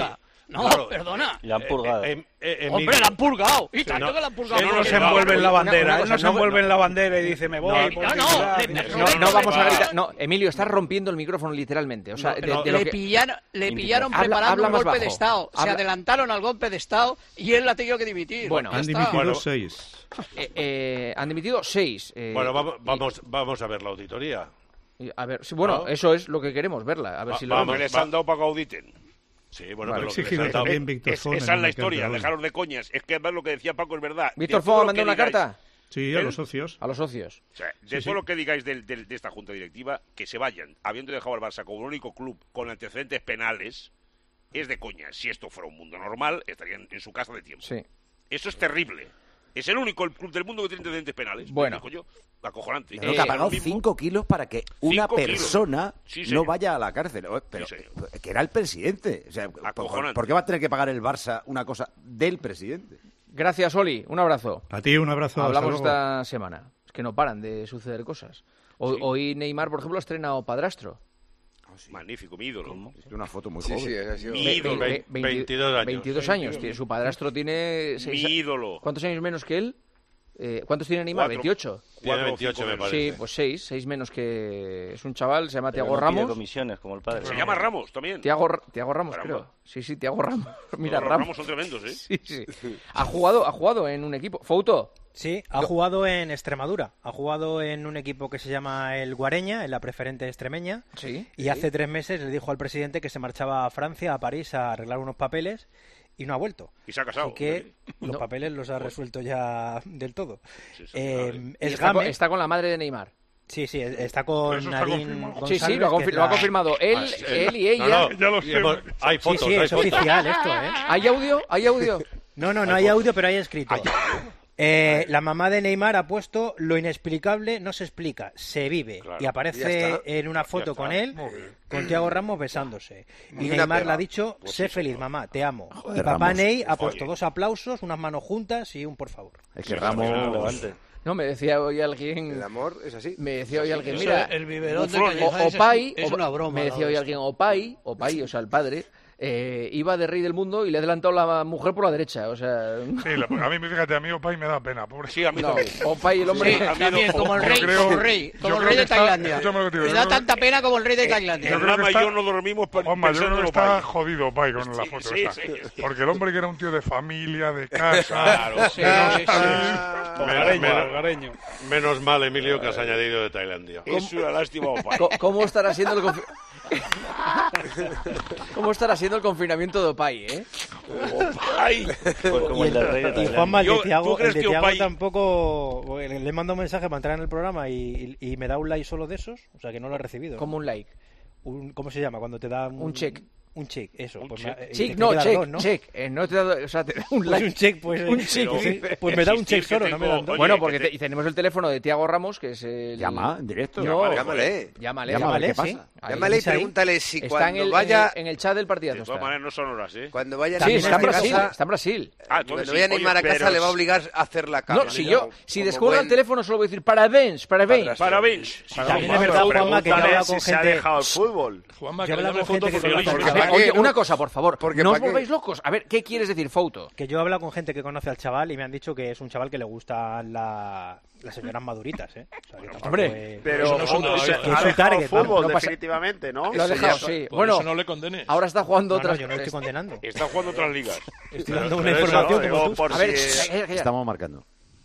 No, claro, perdona. Le han purgado. Hombre, la han purgado. Y tanto que la han purgado. Él no se envuelve en la bandera. Él no se envuelve en la bandera y dice, me voy. No vamos a gritar. No, Emilio, estás rompiendo el micrófono literalmente. O sea, le pillaron preparando un golpe de Estado. Se adelantaron al golpe de Estado y él la ha tenido que dimitir. Bueno, han dimitido 6. Han dimitido 6. Bueno, vamos a ver la auditoría. A ver, bueno, eso es lo que queremos, verla. A ver si lo vemos. Les han dado para que auditen. Sí, bueno, pero esa es la historia, dejaros de coñas. Es que además lo que decía Paco es verdad. ¿Víctor Fon ha mandado una carta? Sí, a los socios. A los socios. O sea, de todo lo que digáis de esta junta directiva, que se vayan, habiendo dejado al Barça como el único club con antecedentes penales, es de coña. Si esto fuera un mundo normal, estarían en su casa de tiempo. Sí. Eso es terrible. Es el único club del mundo que tiene antecedentes penales. Bueno. Acojonante. Pero que ha pagado 5 kilos para que una persona no vaya a la cárcel. Pero que era el presidente. O sea, ¿por qué va a tener que pagar el Barça una cosa del presidente? Gracias, Oli. Un abrazo. A ti un abrazo. Hablamos esta semana. Es que no paran de suceder cosas. Hoy Neymar, por ejemplo, ha estrenado Padrastro. Sí. Magnífico, mi ídolo. Es una foto muy joven. Sí, mi ídolo. 22 años. 22 años. Su padrastro tiene... Mi ídolo. ¿Cuántos años menos que él? ¿Cuántos tiene Neymar? 28. Tiene 28, me parece. Sí, pues 6 menos que... Es un chaval, se llama Thiago Ramos. Comisiones, como el padre. Se llama Ramos también. Thiago Ramos, creo. Sí, Thiago Ramos. Mira, los Ramos son tremendos, ¿eh? Sí. Ha jugado en un equipo. ¿Fouto? Sí, ha jugado en Extremadura. Ha jugado en un equipo que se llama el Guareña, en la preferente extremeña. Sí. Y hace 3 meses le dijo al presidente que se marchaba a Francia, a París, a arreglar unos papeles. Y no ha vuelto. Y se ha casado. Así que los papeles los ha resuelto ya del todo. Está con la madre de Neymar. Sí, está con Nadine González. Sí, lo ha confirmado. Él y ella. Ya lo sé. Hay fotos. Sí, es oficial esto, ¿eh? ¿Hay audio? No hay audio, pero hay escrito. La mamá de Neymar ha puesto: lo inexplicable no se explica, se vive. Claro, y aparece en una foto con él, con Thiago Ramos besándose. Y Neymar le ha dicho: sé feliz, mamá, te amo. Joder, y papá Ramos, Ney ha puesto 2 aplausos, unas manos juntas y un por favor. Es que Ramos... No, me decía hoy alguien... El amor es así. Me decía hoy alguien, mira... El biberón de Opai, es una broma. Me decía hoy alguien, Opai, o sea, el padre... iba de rey del mundo y le ha adelantado la mujer por la derecha, o sea... Sí, a mí, fíjate, a mí Opai me da pena, pobre. Sí, a mí también. Opai, el hombre... Sí, también, como el rey, como el rey de Tailandia. Me da tanta pena como el rey de Tailandia. Rama y yo no dormimos pensando yo creo que está jodido Opai con la foto esta. Porque el hombre que era un tío de familia, de casa... Claro, sí. Hogareño. Menos mal, Emilio, que has añadido de Tailandia. Es una lástima, Opai. ¿Cómo estará siendo el... ¿Cómo estará siendo el confinamiento de Opai, Opai. Y Juanma, el de Thiago tampoco... Le mando un mensaje para entrar en el programa y me da un like solo de esos, o sea que no lo he recibido. ¿Cómo un like? ¿Cómo se llama? Cuando te da un check. Un check, eso. Pues check, no, check, ¿no? Check. No te he dado, o sea, te da un like. Un check, pues. Un check. Pues me da un check solo, no me dan 2. Bueno, porque tenemos el teléfono de Thiago Ramos, que es el... Llama, en directo. No, llámale. Llámale, ¿qué pasa? Llámale y pregúntale si cuando vaya... En el chat del partidazo. De todas maneras, no son horas, ¿eh? Cuando vaya sí, está en Brasil. Cuando vaya a Neymar a casa le va a obligar a hacer la cama. No, si descuelga el teléfono solo voy a decir parabéns. También es verdad, Juanma, que yo he hablado con gente... Se ha dejado el fútbol. Yo he hablado con gente que... Oye, una cosa, por favor, no os volváis locos. A ver, ¿qué quieres decir, Fouto? Que yo he hablado con gente que conoce al chaval y me han dicho que es un chaval que le gustan las señoras maduritas, ¿eh? O sea, que hombre, pero no es su target, fútbol, definitivamente, ¿no? Lo ha dejado, sí. Bueno, eso no le condenes. Ahora está jugando otras... yo no estoy condenando. Está jugando otras ligas. Estoy dando una información como tú. A ver, estamos marcando.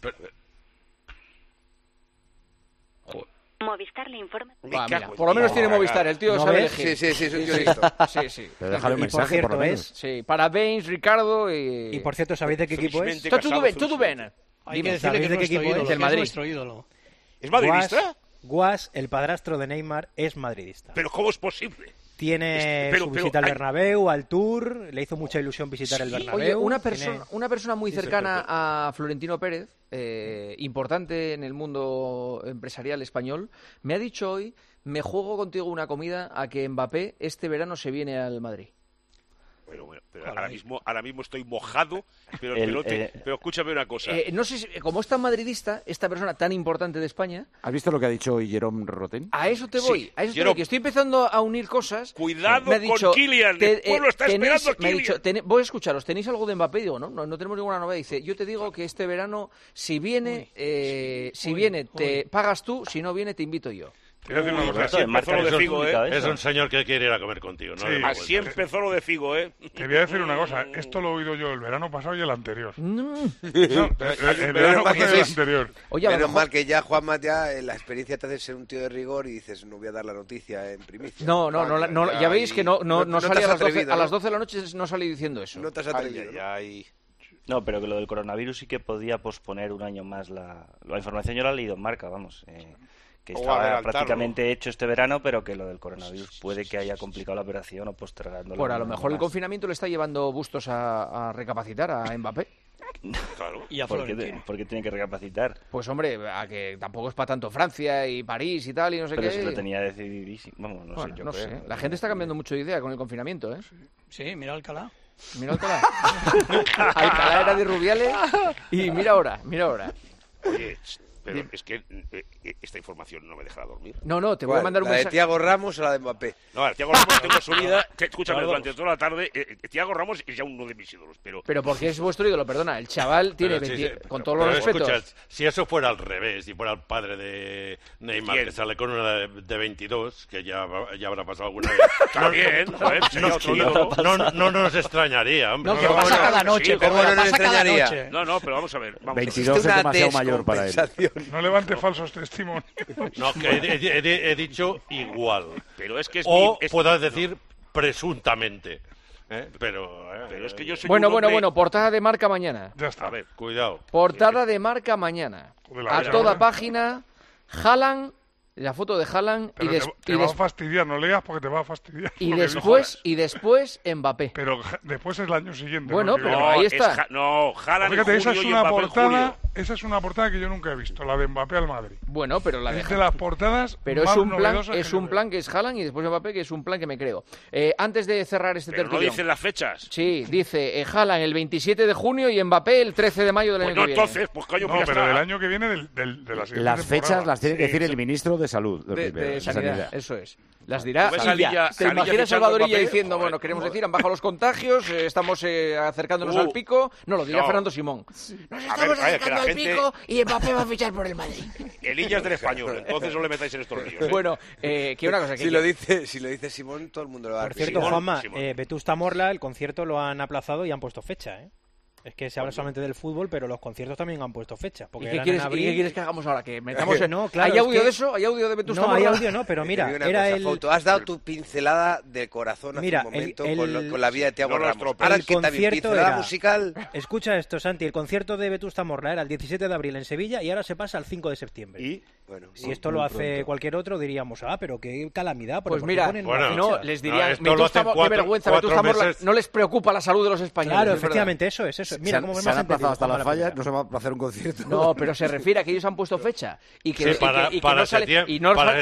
Movistar le informa. Mira, por lo menos tiene Movistar, el tío sabe elegir. Sí, es un tío listo. Sí. Pero déjale un mensaje, por lo menos. Sí, parabéns, Ricardo y por cierto, ¿sabéis de qué equipo es? Todo bien. Hay que decirle que es nuestro ídolo. ¿Es madridista? Guas, el padrastro de Neymar, es madridista. ¿Pero cómo es posible? Tiene su visita al Bernabéu, al Tour, le hizo mucha ilusión visitar el Bernabéu. Oye, una persona muy cercana a Florentino Pérez, importante en el mundo empresarial español, me ha dicho hoy, me juego contigo una comida a que Mbappé este verano se viene al Madrid. Pero ahora mismo estoy mojado, pero escúchame una cosa. No sé si, como es tan madridista, esta persona tan importante de España... ¿Has visto lo que ha dicho Jerome Roten? A eso te voy, que estoy empezando a unir cosas. Cuidado con Kylian, el pueblo está esperando a Kylian. Me ha dicho, voy a escucharos, ¿tenéis algo de Mbappé? Digo, no tenemos ninguna novedad. Dice, yo te digo que este verano, si viene, te pagas tú, si no viene, te invito yo. Es un señor que quiere ir a comer contigo, ¿no? Así empezó lo de Figo, ¿eh? Te voy a decir una cosa, esto lo he oído yo el verano pasado y el anterior. El verano pasado y el anterior. Oye, menos mal que ya, Juanma, la experiencia te hace ser un tío de rigor y dices, no voy a dar la noticia en primicia. No, ya veis que no salí a las 12 de la noche, no salí diciendo eso. No te has atrevido. No, pero que lo del coronavirus sí que podía posponer un año más la información. Yo la he leído en Marca, vamos. Que estaba prácticamente hecho este verano, pero que lo del coronavirus puede que haya complicado la operación o postergándola. Bueno, a lo mejor el confinamiento le está llevando Bustos a recapacitar a Mbappé. Claro. ¿Y a Florentino? ¿Por qué tiene que recapacitar? Pues hombre, a que tampoco es para tanto Francia y París y tal y no sé qué. Pero si lo tenía decididísimo. Vamos, no sé. La gente está cambiando mucho de idea con el confinamiento, ¿eh? Sí, mira Alcalá. Alcalá era de Rubiales y mira ahora. Oye, pero es que esta información no me dejará dormir. No, te voy a mandar un mensaje. ¿La de Thiago Ramos o la de Mbappé? No, la de Thiago Ramos tengo subida. Escúchame, durante toda la tarde, Thiago Ramos es ya uno de mis ídolos. Pero porque es vuestro ídolo, perdona. El chaval tiene, con todos los respetos... Escucha, si eso fuera al revés, si fuera el padre de Neymar, que sale con una de 22, que ya habrá pasado alguna vez... También, no nos extrañaría, hombre. No, que pasa cada noche, pero no nos extrañaría. No, pero vamos a ver. 22 es demasiado mayor para él. No levante falsos testimonios. No, que he dicho igual. Pero es que puedas decir presuntamente. Pero es que yo soy Bueno, portada de Marca mañana. Ya está. A ver, cuidado. Portada de Marca mañana. A toda página, Haaland, la foto de Haaland te va a fastidiar, no leas porque te va a fastidiar. Y después Mbappé. Pero después es el año siguiente. Bueno, pero ahí está. Haaland fíjate, esa es una portada que yo nunca he visto, la de Mbappé al Madrid. Bueno, pero la de las portadas pero más es un plan que es Haaland y después Mbappé, que es un plan que me creo. Antes de cerrar este tertulión. ¿No dicen las fechas? Sí, dice Haaland el 27 de junio y Mbappé el 13 de mayo del año que viene. Entonces, pues coño, no, pero del año que viene de la siguiente las fechas las tiene que decir el ministro de Salud. De sanidad, eso es. Las dirá Illa. ¿Te imaginas Salvadorilla diciendo, bueno, queremos decir, han bajado los contagios, estamos acercándonos al pico? No, lo dirá Fernando Simón. Nos estamos acercando al pico y Mbappé va a fichar por el Madrid. El Illa es del Español, entonces no le metáis en estos líos. Bueno, que una cosa... Si lo dice Simón, todo el mundo lo va a decir. Por cierto, Juanma, Vetusta Morla, el concierto lo han aplazado y han puesto fecha, ¿eh? Es que se habla solamente del fútbol, pero los conciertos también han puesto fecha. ¿Y qué quieres que hagamos ahora? ¿Que metamos no, claro, ¿hay audio de eso? ¿Hay audio de Vetusta Morla? No, hay audio no, pero mira, era el... Foto. Has dado tu pincelada de corazón hace un momento con la vida de Thiago Ramos. Ahora el concierto era... musical... Escucha esto, Santi, el concierto de Vetusta Morla era el 17 de abril en Sevilla y ahora se pasa al 5 de septiembre. Y... Bueno, si esto lo hace cualquier otro, diríamos, pero qué calamidad. Pues mira, les diría, qué vergüenza, Vetusta Morla, no les preocupa la salud de los españoles. Claro, efectivamente, eso es. Mira, cómo se han aplazado hasta las fallas, no se va a hacer un concierto. No, pero se refiere a que ellos han puesto fecha. Y que, para septiembre,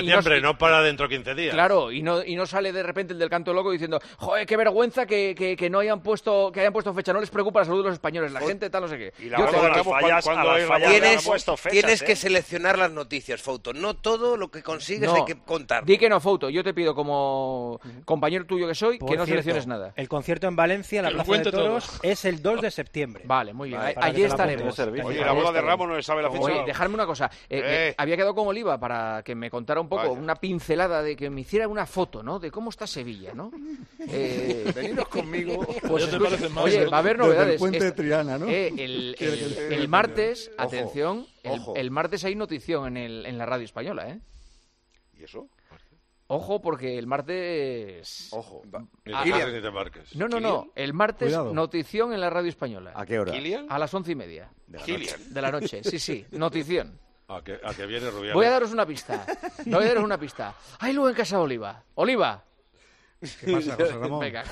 no para dentro de 15 días. Claro, y no sale de repente el del canto loco diciendo, joder, qué vergüenza que no hayan puesto fecha, no les preocupa la salud de los españoles, la gente tal, no sé qué. Y la tienes que seleccionar las noticias, Fouto, no todo lo que consigues hay que contar. Di que no, Fouto, yo te pido como compañero tuyo que soy, que no selecciones nada. El concierto en Valencia, la Plaza de Toros, es el 2 de septiembre. Vale, muy bien. Allí estaremos. Oye, la boda de Ramos no le sabe la fecha. Oye, dejarme una cosa. Había quedado con Oliva para que me contara un poco, una pincelada de que me hiciera una foto, ¿no? De cómo está Sevilla, ¿no? Veniros conmigo. Pues oye, va a haber novedades. El puente de Triana, ¿no? El martes, atención, el martes hay notición en la radio española, ¿eh? ¿Y eso? Ojo, porque el martes... Ojo. No. El martes, notición en la radio española. ¿A qué hora? A las 11:30 de la noche. Sí, notición. ¿A que viene Rubiales? Voy a daros una pista. Hay luego en casa de Oliva. Oliva, ¿Qué pasa, José Ramón? Venga,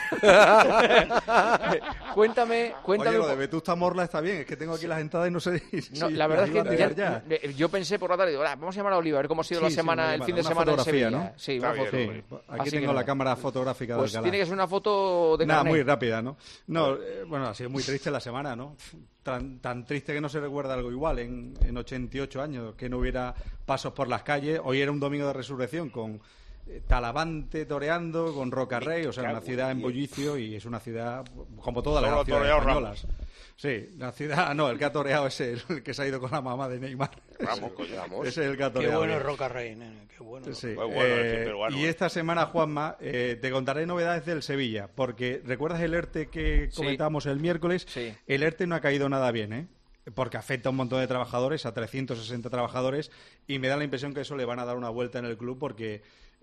cuéntame. Oye, lo de Vetusta Morla está bien, es que tengo aquí las entradas y no sé si la verdad es que yo pensé por la tarde, vamos a llamar a Oliva, a ver cómo ha sido la semana, el fin de semana en Sevilla. ¿No? Sí, una foto. Sí. Aquí tengo la cámara fotográfica de Alcalá. Tiene que ser una foto de carnet. Muy rápida, ¿no? Bueno, ha sido muy triste la semana, ¿no? Tan triste que no se recuerda algo igual en 88 años, que no hubiera pasos por las calles. Hoy era un domingo de resurrección con Talavante toreando, con Rocarrey, o sea, una ciudad en bullicio, y es una ciudad como todas las ciudades españolas. Sí, la ciudad, no, el que ha toreado es el que se ha ido con la mamá de Neymar. Vamos, coño. Ese es el que ha toreado. Qué bueno es Rocarrey, nene, qué bueno. Sí. Bueno, y esta semana, Juanma, te contaré novedades del Sevilla, porque ¿recuerdas el ERTE que comentábamos el miércoles? Sí. El ERTE no ha caído nada bien, ¿eh? Porque afecta a un montón de trabajadores, a 360 trabajadores, y me da la impresión que eso le van a dar una vuelta en el club, porque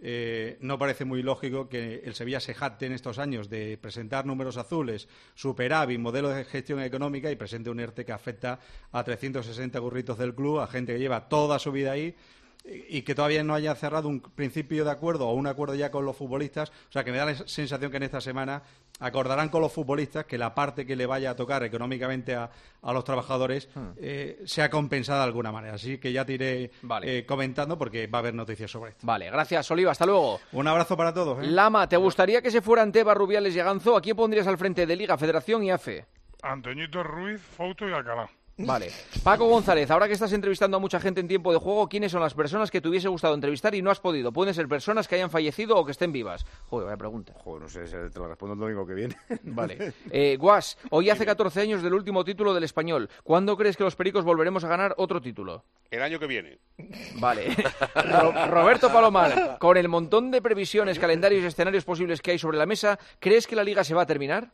no parece muy lógico que el Sevilla se jacte en estos años de presentar números azules, superávit, modelo de gestión económica, y presente un ERTE que afecta a 360 curritos del club, a gente que lleva toda su vida ahí y que todavía no haya cerrado un principio de acuerdo o un acuerdo ya con los futbolistas. O sea, que me da la sensación que en esta semana acordarán con los futbolistas que la parte que le vaya a tocar económicamente a los trabajadores sea compensada de alguna manera. Así que ya te iré comentando, porque va a haber noticias sobre esto. Vale, gracias, Oliva, hasta luego. Un abrazo para todos. Lama, ¿te gustaría que se fueran Tebas, Rubiales y Aganzo? ¿A quién pondrías al frente de Liga, Federación y AFE? Antoñito Ruiz, Fouto y Alcalá. Vale. Paco González, ahora que estás entrevistando a mucha gente en tiempo de juego, ¿quiénes son las personas que te hubiese gustado entrevistar y no has podido? Pueden ser personas que hayan fallecido o que estén vivas. Joder, vaya pregunta. Joder, no sé, te lo respondo el domingo que viene. Vale. Guas, hoy hace 14 años del último título del Español. ¿Cuándo crees que los Pericos volveremos a ganar otro título? El año que viene. Vale. Roberto Palomar, con el montón de previsiones, calendarios y escenarios posibles que hay sobre la mesa, ¿crees que la Liga se va a terminar?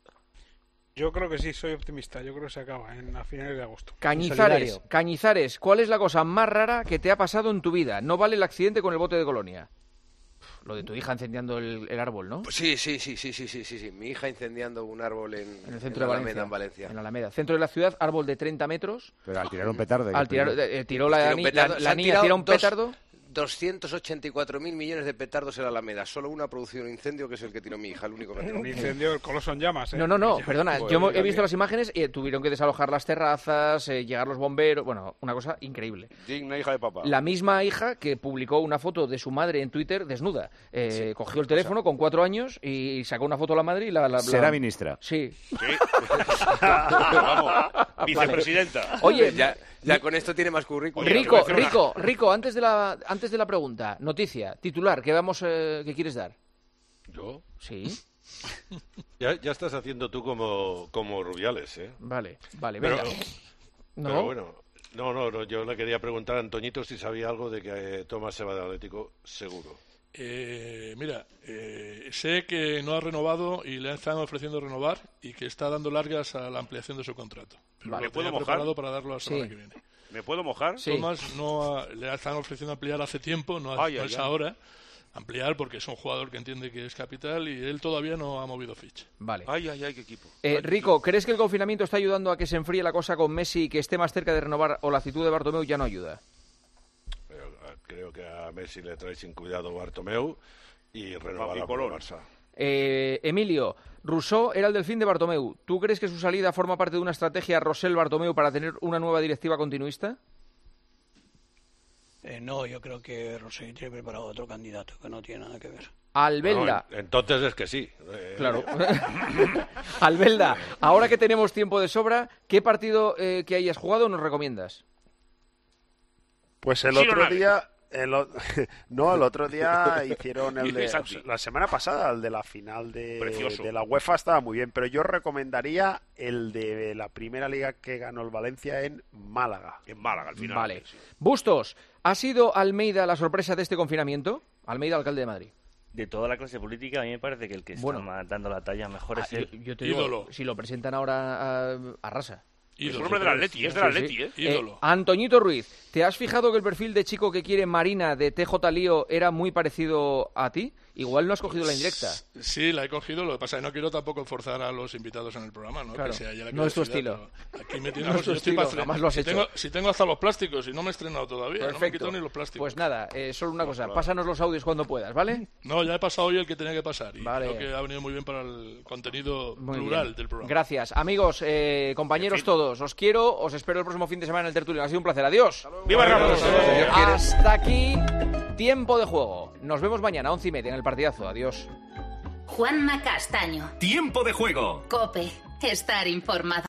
Yo creo que sí, soy optimista. Yo creo que se acaba a finales de agosto. Cañizares, ¿cuál es la cosa más rara que te ha pasado en tu vida? No vale el accidente con el bote de Colonia. Lo de tu hija incendiando el árbol, ¿no? Sí. Mi hija incendiando un árbol en el centro de Alameda, en Valencia. En Alameda, centro de la ciudad, árbol de 30 metros. Pero al tirar un petardo. La niña tiró un petardo. 284.000 millones de petardos en la Alameda. Solo una producido un incendio, que es el que tiró mi hija, el único que tiró. Un incendio, el coloso en llamas, ¿eh? No, perdona. Yo he visto las imágenes y tuvieron que desalojar las terrazas, llegar los bomberos. Bueno, una cosa increíble. Digna hija de papá. La misma hija que publicó una foto de su madre en Twitter desnuda. Cogió el teléfono con 4 años y sacó una foto a la madre y la... ¿Será ministra? Sí. Vamos, vicepresidenta. Oye, ya con esto tiene más currículum. Rico, antes de la pregunta, noticia, titular, ¿qué quieres dar? ¿Yo? Sí. Ya estás haciendo tú como Rubiales, ¿eh? Vale, venga. Pero bueno, no, yo le quería preguntar a Antoñito si sabía algo de que Tomás se va del Atlético, seguro. Mira, sé que no ha renovado y le están ofreciendo renovar y que está dando largas a la ampliación de su contrato. Pero ¿Me puedo mojar? Preparado para darlo la semana que viene. ¿Me puedo mojar? Sí. Tomás le están ofreciendo ampliar hace tiempo, no es ahora. Ampliar porque es un jugador que entiende que es capital y él todavía no ha movido ficha. Vale. Ay, qué equipo. Rico, ¿crees que el confinamiento está ayudando a que se enfríe la cosa con Messi y que esté más cerca de renovar, o la actitud de Bartomeu ya no ayuda? Creo que a Messi le trae sin cuidado Bartomeu y renovará con el Barça. Emilio, Rousseau era el delfín de Bartomeu. ¿Tú crees que su salida forma parte de una estrategia Rosell-Bartomeu para tener una nueva directiva continuista? No, yo creo que Rosell tiene preparado otro candidato que no tiene nada que ver. Albelda. No, entonces es que sí. Claro. Albelda, ahora que tenemos tiempo de sobra, ¿qué partido que hayas jugado nos recomiendas? Pues el otro día... el otro día hicieron la semana pasada, el de la final de la UEFA, estaba muy bien, pero yo recomendaría el de la primera liga que ganó el Valencia en Málaga. En Málaga, al final. Vale. Bustos, ¿ha sido Almeida la sorpresa de este confinamiento? Almeida, alcalde de Madrid. De toda la clase política, a mí me parece que el que está dando la talla mejor es él. Yo te digo, si lo presentan ahora, arrasa. Es un hombre del Atleti, es del Atleti, ¿eh? Ídolo. Antoñito Ruiz, ¿te has fijado que el perfil de chico que quiere Marina de TJ Lío era muy parecido a ti? Igual no has cogido la indirecta. Sí, la he cogido. Lo que pasa es que no quiero tampoco forzar a los invitados en el programa, ¿no? Claro, que sea no es tu estilo. Aquí me no es tu estilo, jamás lo has hecho. Si tengo hasta los plásticos y no me he estrenado todavía, perfecto. No me he quitado ni los plásticos. Pues nada, solo una cosa, pásanos los audios cuando puedas, ¿vale? No, ya he pasado hoy el que tenía que pasar y creo que ha venido muy bien para el contenido plural del programa. Gracias. Amigos, compañeros todos, os quiero, os espero el próximo fin de semana en el Tertulión. Ha sido un placer. Adiós. ¡Viva Ramos! Hasta aquí, tiempo de juego. Nos vemos mañana, 11:30 en el partidazo. Adiós. Juanma Castaño. Tiempo de juego. COPE. Estar informado.